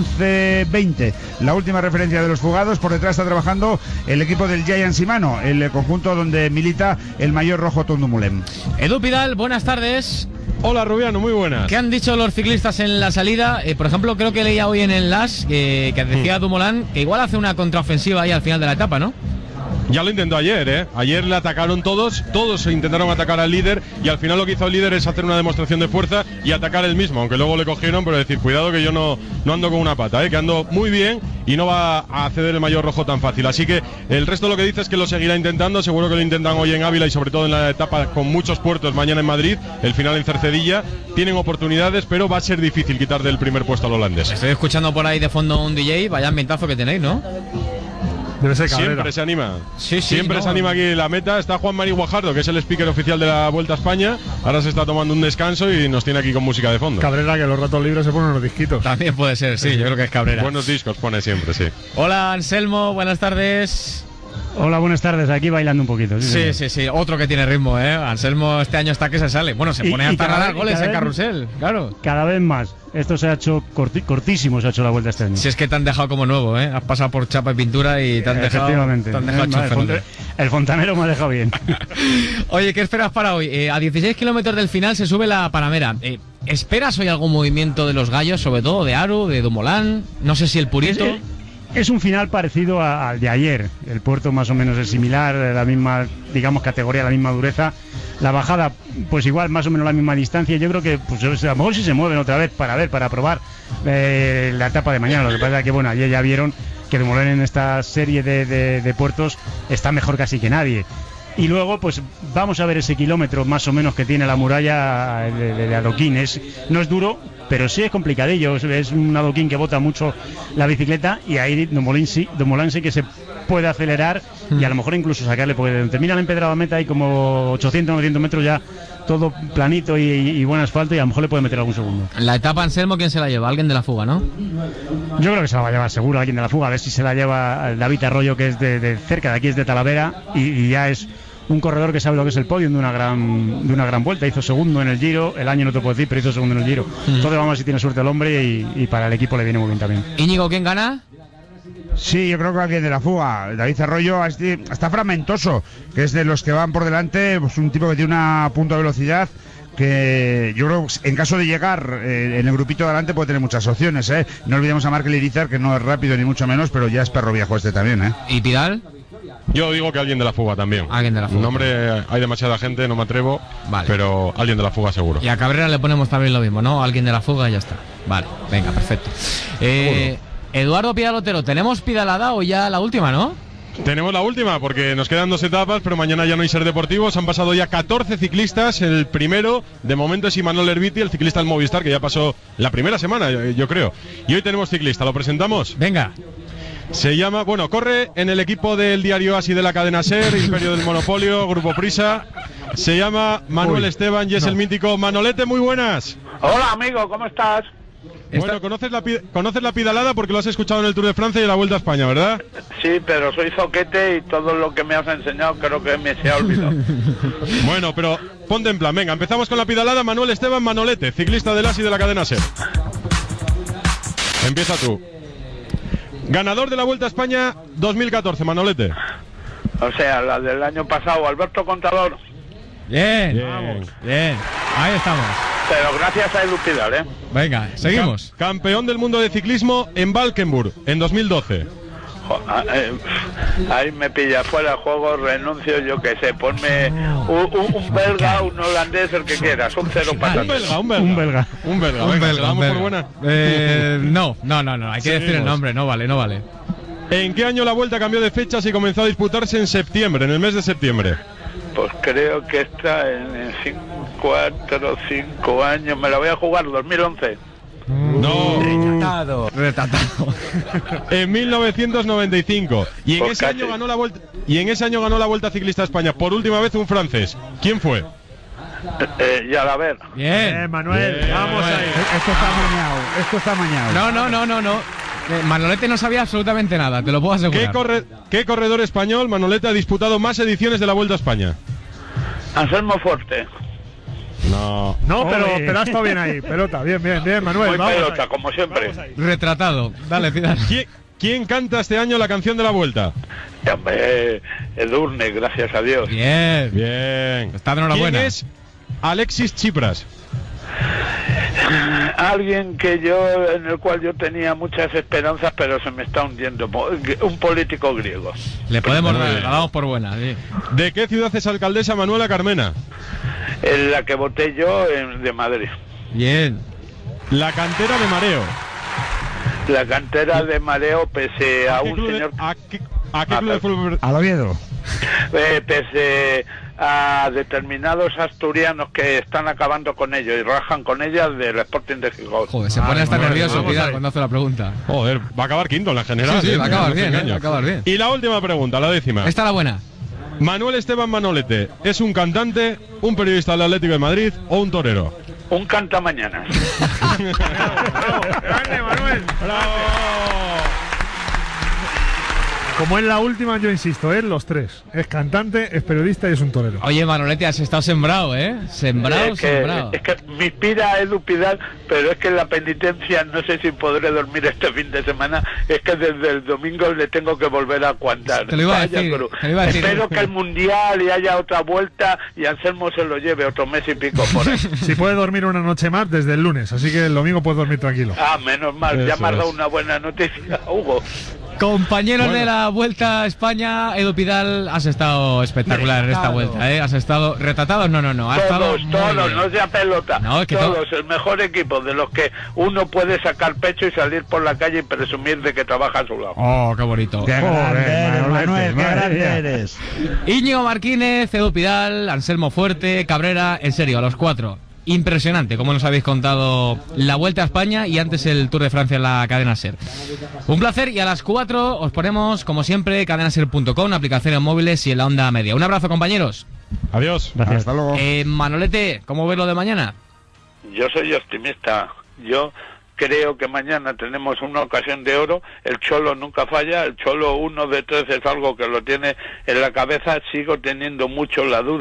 15-20 la última referencia de los fugados. Por detrás está trabajando el equipo del Giant Shimano, el conjunto donde milita el mayor rojo Tom Dumoulin. Edu Pidal, buenas tardes. Hola Rubiano, muy buenas. ¿Qué han dicho los ciclistas en la salida? Por ejemplo, creo que leía hoy en el LAS que decía Dumoulin que igual hace una contraofensiva ahí al final de la etapa, ¿no? Ya lo intentó ayer, ¿eh? Ayer le atacaron todos intentaron atacar al líder, y al final lo que hizo el líder es hacer una demostración de fuerza y atacar él mismo, aunque luego le cogieron, pero decir, cuidado que yo no ando con una pata, que ando muy bien y no va a ceder el mayor rojo tan fácil. Así que el resto lo que dice es que lo seguirá intentando, seguro que lo intentan hoy en Ávila y sobre todo en la etapa con muchos puertos mañana en Madrid, el final en Cercedilla. Tienen oportunidades, pero va a ser difícil quitar del primer puesto al holandés. Estoy escuchando por ahí de fondo un DJ, vaya ambientazo que tenéis, ¿no? Debe ser Cabrera. Siempre se anima. Siempre se anima aquí la meta. Está Juan Mari Guajardo, que es el speaker oficial de la Vuelta a España. Ahora se está tomando un descanso y nos tiene aquí con música de fondo. Cabrera, que los ratos libres se ponen unos disquitos. También puede ser, sí, yo creo que es Cabrera. Buenos discos pone siempre, sí. Hola Anselmo, buenas tardes. Hola, buenas tardes, aquí bailando un poquito. Sí, otro que tiene ritmo, ¿eh? Anselmo este año está que se sale. Bueno, se pone hasta a dar goles en carrusel, claro. Cada vez más. Esto se ha hecho cortísimo, se ha hecho la Vuelta este año. Si es que te han dejado como nuevo, ¿eh? Has pasado por chapa y pintura y te han dejado. Efectivamente. Te han dejado el fontanero me ha dejado bien. Oye, ¿qué esperas para hoy? A 16 kilómetros del final se sube la Panamera. ¿Esperas hoy algún movimiento de los gallos, sobre todo de Aru, de Dumoulin? No sé si el Purito. Es un final parecido al de ayer. El puerto más o menos es similar, la misma, digamos, categoría, la misma dureza. La bajada, pues igual, más o menos la misma distancia. Yo creo que pues, a lo mejor si se mueven otra vez para probar la etapa de mañana. Lo que pasa es que, bueno, ayer ya vieron que Dumoulin en esta serie de puertos está mejor casi que nadie. Y luego, pues vamos a ver ese kilómetro más o menos que tiene la muralla de adoquín. No es duro, pero sí es complicadillo. Es un adoquín que bota mucho la bicicleta, y ahí Dumoulin sí que se puede acelerar y a lo mejor incluso sacarle, porque termina la empedrada meta, hay como 800, 900 metros ya, todo planito y buen asfalto, y a lo mejor le puede meter algún segundo. La etapa, Anselmo, ¿quién se la lleva? Alguien de la fuga, ¿no? Yo creo que se la va a llevar seguro alguien de la fuga, a ver si se la lleva David Arroyo, que es de cerca de aquí, es de Talavera, y ya es un corredor que sabe lo que es el podio de una gran vuelta. Hizo segundo en el Giro, el año no te puedo decir, pero hizo segundo en el Giro. Entonces vamos a ver si tiene suerte el hombre, y para el equipo le viene muy bien también. Íñigo, ¿quién gana? Sí, yo creo que alguien de la fuga. David Arroyo está fragmentoso, que es de los que van por delante, pues un tipo que tiene una punta de velocidad que yo creo que en caso de llegar en el grupito de adelante puede tener muchas opciones, ¿eh? No olvidemos a Markel Irizar, que no es rápido ni mucho menos, pero ya es perro viejo este también, ¿eh? ¿Y Pidal? Yo digo que alguien de la fuga también. Alguien de la fuga. Nombre, hay demasiada gente, no me atrevo, pero alguien de la fuga seguro. Y a Cabrera le ponemos también lo mismo, ¿no? Alguien de la fuga y ya está. Vale, venga, perfecto. Eduardo Pidal Otero, ¿tenemos Pidalada o ya la última, no? Tenemos la última, porque nos quedan 2 etapas, pero mañana ya no hay Ser Deportivos. Han pasado ya 14 ciclistas. El primero, de momento, es Imanol Erviti, el ciclista del Movistar, que ya pasó la primera semana, yo creo. Y hoy tenemos ciclista, ¿lo presentamos? Venga. Se llama, corre en el equipo del diario ASI de la cadena SER, Imperio del Monopolio, Grupo Prisa. Se llama Manuel Esteban y es el mítico Manolete. Muy buenas. Hola, amigo, ¿cómo estás? Bueno, conoces la Pidalada porque lo has escuchado en el Tour de Francia y en la Vuelta a España, ¿verdad? Sí, pero soy zoquete y todo lo que me has enseñado creo que me se ha olvidado. Bueno, pero ponte en plan. Venga, empezamos con la Pidalada. Manuel Esteban Manolete, ciclista del ASI de la cadena SER. Empieza tú. Ganador de la Vuelta a España 2014, Manolete. O sea, la del año pasado, Alberto Contador. Bien. Ahí estamos. Pero gracias a Edu Pidal, ¿eh? Venga, seguimos. Campeón del mundo de ciclismo en Valkenburg en 2012. Ahí me pilla fuera de juego, renuncio, yo que sé, ponme un belga, un holandés, el que quieras, un cero para un belga. Venga, ¿le damos por buena? No, hay que decir el nombre, no vale. ¿En qué año la Vuelta cambió de fechas y comenzó a disputarse en septiembre, en el mes de septiembre? Pues creo que está en 4 o 5 años, me la voy a jugar, 2011. No. Retratado. En 1995. Y en ese año ganó la Vuelta. Y en ese año ganó la Vuelta Ciclista a España por última vez un francés. ¿Quién fue? Jalabert. Bien, Manuel. Bien. Vamos ahí. Esto está amañado. No. Manolete no sabía absolutamente nada, te lo puedo asegurar. ¿Qué corredor español, Manolete, ha disputado más ediciones de la Vuelta a España? Anselmo Forte. No, pero ha estado bien ahí. Pelota, bien, Manuel. Muy vamos pelota, ahí. como siempre. Retratado. Dale, Pidal. ¿Quién canta este año la canción de la Vuelta? Hombre, Edurne, gracias a Dios. Bien. Está de enhorabuena. ¿Quién es Alexis Tsipras? Alguien en el cual yo tenía muchas esperanzas, pero se me está hundiendo. Un político griego. Le podemos dar, la damos por buena. Sí. ¿De qué ciudad es alcaldesa Manuela Carmena? En la que voté yo, de Madrid. Bien. La cantera de Mareo. La cantera de Mareo, pese a un señor... ¿A qué club de fútbol? Al Oviedo. Pese a determinados asturianos que están acabando con ello y rajan con ella del Sporting de Gijón. Joder, se pone hasta nervioso Pidal cuando hace la pregunta. Joder, va a acabar quinto en la general. Sí, va a acabar bien, Y la última pregunta, la 10ª. Esta es la buena. Manuel Esteban Manolete, ¿es un cantante, un periodista del Atlético de Madrid o un torero? Un cantamañanas. Grande, Manuel. Bravo. Como es la última, yo insisto, los tres. Es cantante, es periodista y es un torero. Oye, Manolete, has estado sembrado, ¿eh? Sembrado. Es que me inspira a Edu Pidal, pero es que la penitencia, no sé si podré dormir este fin de semana, es que desde el domingo le tengo que volver a aguantar. Te lo iba a decir. Espero que el Mundial y haya otra vuelta y Anselmo se lo lleve otro mes y pico por ahí. Si puede dormir una noche más desde el lunes, así que el domingo puedes dormir tranquilo. Menos mal, ya me has dado una buena noticia, Hugo. Compañeros de la Vuelta a España, Edu Pidal, has estado espectacular en esta vuelta, ¿eh? Has estado retratado, no. Todos, no sea pelota. No, es que todos, el mejor equipo de los que uno puede sacar pecho y salir por la calle y presumir de que trabaja a su lado. Oh, qué bonito. Qué grande, Manuel, qué grande eres. Íñigo Martínez, Edu Pidal, Anselmo Fuerte, Cabrera, en serio, a los 4. Impresionante, como nos habéis contado la Vuelta a España y antes el Tour de Francia en la cadena SER. Un placer, y a las 4 os ponemos, como siempre, cadenaser.com, aplicaciones móviles y en la onda media. Un abrazo, compañeros. Adiós. Gracias. Hasta luego. Manolete, ¿cómo ves lo de mañana? Yo soy optimista. Yo creo que mañana tenemos una ocasión de oro. El Cholo nunca falla. El Cholo 1 de 3 es algo que lo tiene en la cabeza. Sigo teniendo mucho la duda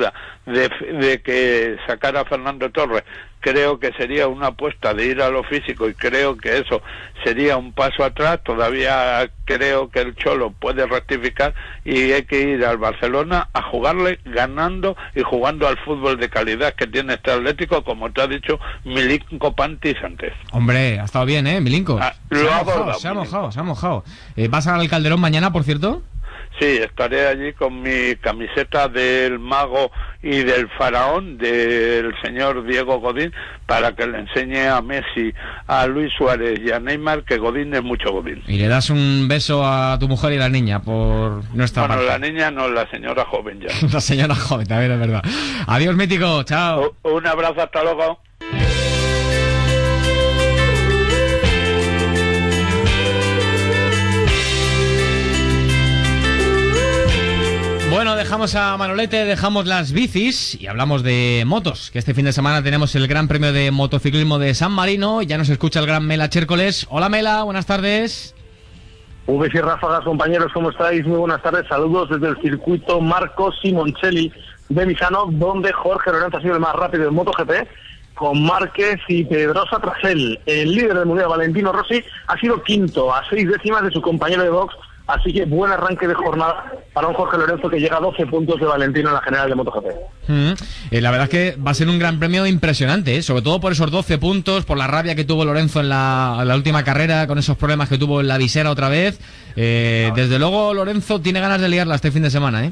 de que sacara a Fernando Torres. Creo que sería una apuesta de ir a lo físico y creo que eso sería un paso atrás. Todavía creo que el Cholo puede rectificar y hay que ir al Barcelona a jugarle ganando y jugando al fútbol de calidad que tiene este Atlético, como te ha dicho Milinko Pantis antes. Hombre, ha estado bien, Milinko. Se ha mojado. ¿Vas al Calderón mañana, por cierto? Sí, estaré allí con mi camiseta del mago y del faraón del señor Diego Godín para que le enseñe a Messi, a Luis Suárez y a Neymar que Godín es mucho Godín. Y le das un beso a tu mujer y la niña por nuestra parte. La niña no, la señora joven ya. La señora joven, también es verdad. Adiós, mítico, chao. Un abrazo, hasta luego. Bueno, dejamos a Manolete, dejamos las bicis y hablamos de motos, que este fin de semana tenemos el Gran Premio de Motociclismo de San Marino. Ya nos escucha el gran Mela Chércoles. Hola Mela, buenas tardes. V y ráfagas, compañeros, ¿cómo estáis? Muy buenas tardes, saludos desde el circuito Marco Simoncelli de Misano, donde Jorge Lorenzo ha sido el más rápido en MotoGP, con Márquez y Pedrosa tras él. El líder del mundial, Valentino Rossi, ha sido quinto, a 6 décimas de su compañero de box. Así que buen arranque de jornada para un Jorge Lorenzo que llega a 12 puntos de Valentino en la general de MotoGP. La verdad es que va a ser un gran premio impresionante, sobre todo por esos 12 puntos, por la rabia que tuvo Lorenzo en la última carrera, con esos problemas que tuvo en la visera otra vez. Desde luego Lorenzo tiene ganas de liarla este fin de semana, ¿eh?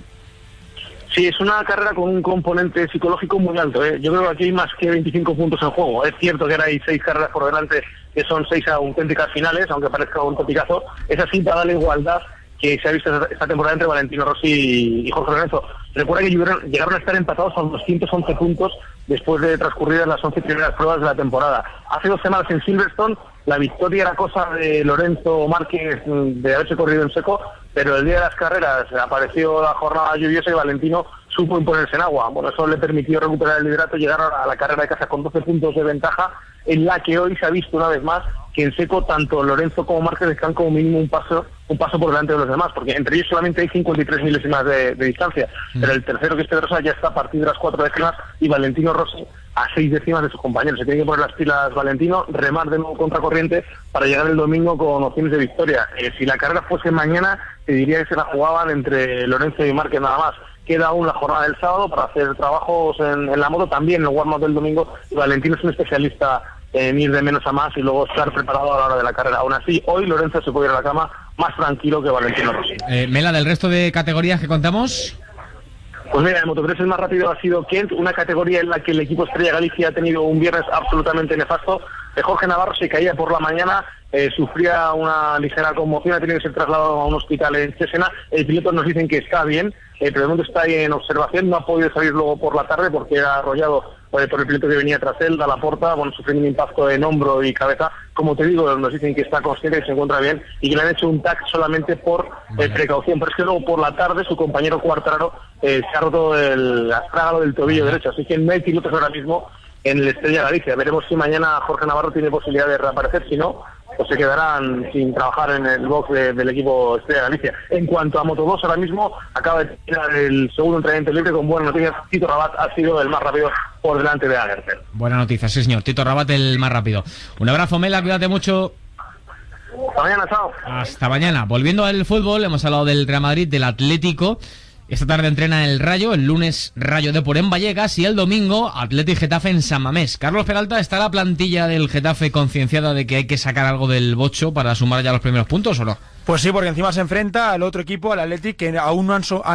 Sí, es una carrera con un componente psicológico muy alto, ¿eh? Yo creo que aquí hay más que 25 puntos en juego. Es cierto que ahora hay 6 carreras por delante, que son 6 auténticas finales, aunque parezca un topicazo. Es así para la igualdad que se ha visto esta temporada entre Valentino Rossi y Jorge Lorenzo. Recuerda que llegaron a estar empatados a 211 puntos después de transcurridas las 11 primeras pruebas de la temporada. Hace 2 semanas en Silverstone la victoria era cosa de Lorenzo Márquez de haberse corrido en seco, pero el día de las carreras apareció la jornada lluviosa y Valentino supo imponerse en agua. Bueno, eso le permitió recuperar el liderato y llegar a la carrera de casa con 12 puntos de ventaja, en la que hoy se ha visto una vez más que en seco tanto Lorenzo como Márquez están como mínimo un paso por delante de los demás, porque entre ellos solamente hay 53 milésimas de distancia, pero el tercero, que es Pedrosa, ya está a partir de las 4 décimas y Valentino Rossi a 6 décimas de sus compañeros. Se tiene que poner las pilas Valentino, remar de nuevo contracorriente para llegar el domingo con opciones de victoria. Si la carrera fuese mañana, te diría que se la jugaban entre Lorenzo y Márquez nada más. Queda aún la jornada del sábado para hacer trabajos en la moto, también el warm-up del domingo, y Valentino es un especialista en ir de menos a más y luego estar preparado a la hora de la carrera. Aún así, hoy Lorenzo se puede ir a la cama más tranquilo que Valentino Rossi. Mela, del resto de categorías que contamos. Pues mira, el Moto3 el más rápido ha sido Kent, una categoría en la que el equipo Estrella Galicia ha tenido un viernes absolutamente nefasto. Jorge Navarro se caía por la mañana, sufría una ligera conmoción, ha tenido que ser trasladado a un hospital en Cesena. El piloto nos dicen que está bien, pero de momento está ahí en observación, no ha podido salir luego por la tarde porque era arrollado por el piloto que venía tras él, da la porta, sufriendo un impacto en hombro y cabeza. Como te digo, nos dicen que está consciente, que se encuentra bien y que le han hecho un TAC solamente por precaución, pero es que luego por la tarde su compañero Quartararo se ha roto el astrágalo del tobillo derecho, así que no hay pilotos ahora mismo en el Estrella Galicia. Veremos si mañana Jorge Navarro tiene posibilidad de reaparecer, si no, pues se quedarán sin trabajar en el box del equipo Estrella Galicia. En cuanto a Moto2, ahora mismo acaba de tirar el segundo entrenamiento libre con buenas noticias. Tito Rabat ha sido el más rápido por delante de Agerter. Buena noticia, sí señor. Tito Rabat el más rápido. Un abrazo, Mela, cuídate mucho. Hasta mañana, chao. Hasta mañana. Volviendo al fútbol, hemos hablado del Real Madrid, del Atlético. Esta tarde entrena el Rayo, el lunes Rayo Depor en Vallecas y el domingo Athletic Getafe en San Mamés. Carlos Peralta, ¿está la plantilla del Getafe concienciada de que hay que sacar algo del bocho para sumar ya los primeros puntos o no? Pues sí, porque encima se enfrenta al otro equipo, al Athletic, que aún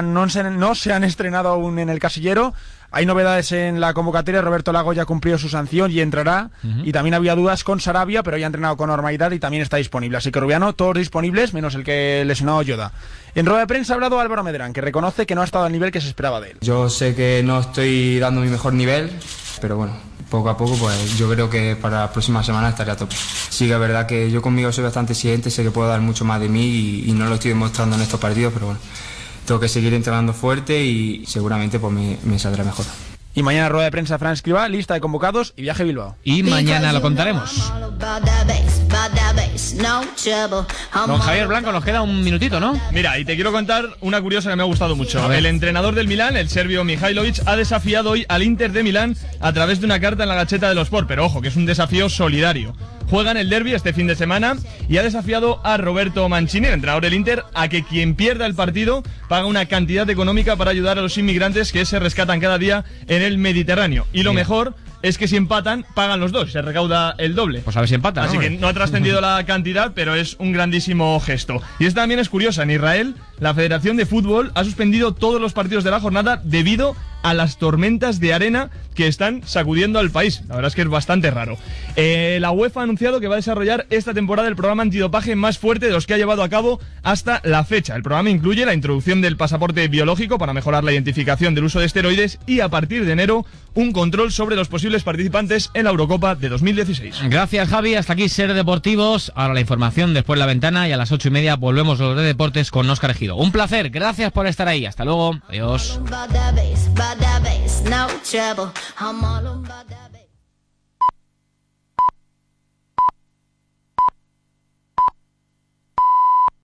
no se han estrenado aún en el casillero. Hay novedades en la convocatoria. Roberto Lago ya cumplió su sanción y entrará. Y también había dudas con Sarabia, pero ya ha entrenado con normalidad y también está disponible. Así que Rubiano, todos disponibles, menos el que lesionado Yoda. En rueda de prensa ha hablado Álvaro Medrán, que reconoce que no ha estado al nivel que se esperaba de él. Yo sé que no estoy dando mi mejor nivel, pero bueno, poco a poco, pues yo creo que para la próxima semana estaré a tope. Sí que es verdad que yo conmigo soy bastante exigente, sé que puedo dar mucho más de mí y no lo estoy demostrando en estos partidos, pero bueno, tengo que seguir entrenando fuerte y seguramente pues me saldrá mejor. Y mañana rueda de prensa Fran Escribá, lista de convocados y viaje a Bilbao. Y mañana lo contaremos. Don Javier Blanco, nos queda un minutito, ¿no? Mira, y te quiero contar una curiosa que me ha gustado mucho. El entrenador del Milán, el serbio Mihajlovic, ha desafiado hoy al Inter de Milán a través de una carta en la Gazzetta dello Sport, pero ojo, que es un desafío solidario. Juegan el derbi este fin de semana y ha desafiado a Roberto Mancini, el entrenador del Inter, a que quien pierda el partido paga una cantidad económica para ayudar a los inmigrantes que se rescatan cada día en el Mediterráneo. Y lo mejor es que si empatan, pagan los dos, se recauda el doble. Pues a ver si empatan. Así que no ha trascendido la cantidad, pero es un grandísimo gesto. Y esta también es curiosa. En Israel, la Federación de Fútbol ha suspendido todos los partidos de la jornada debido a las tormentas de arena que están sacudiendo al país. La verdad es que es bastante raro. La UEFA ha anunciado que va a desarrollar esta temporada el programa antidopaje más fuerte de los que ha llevado a cabo hasta la fecha. El programa incluye la introducción del pasaporte biológico para mejorar la identificación del uso de esteroides y a partir de enero un control sobre los posibles participantes en la Eurocopa de 2016. Gracias, Javi. Hasta aquí Ser Deportivos. Ahora la información, después la ventana y a las 8:30 volvemos a los de deportes con Óscar Ejido. Un placer. Gracias por estar ahí. Hasta luego. Adiós.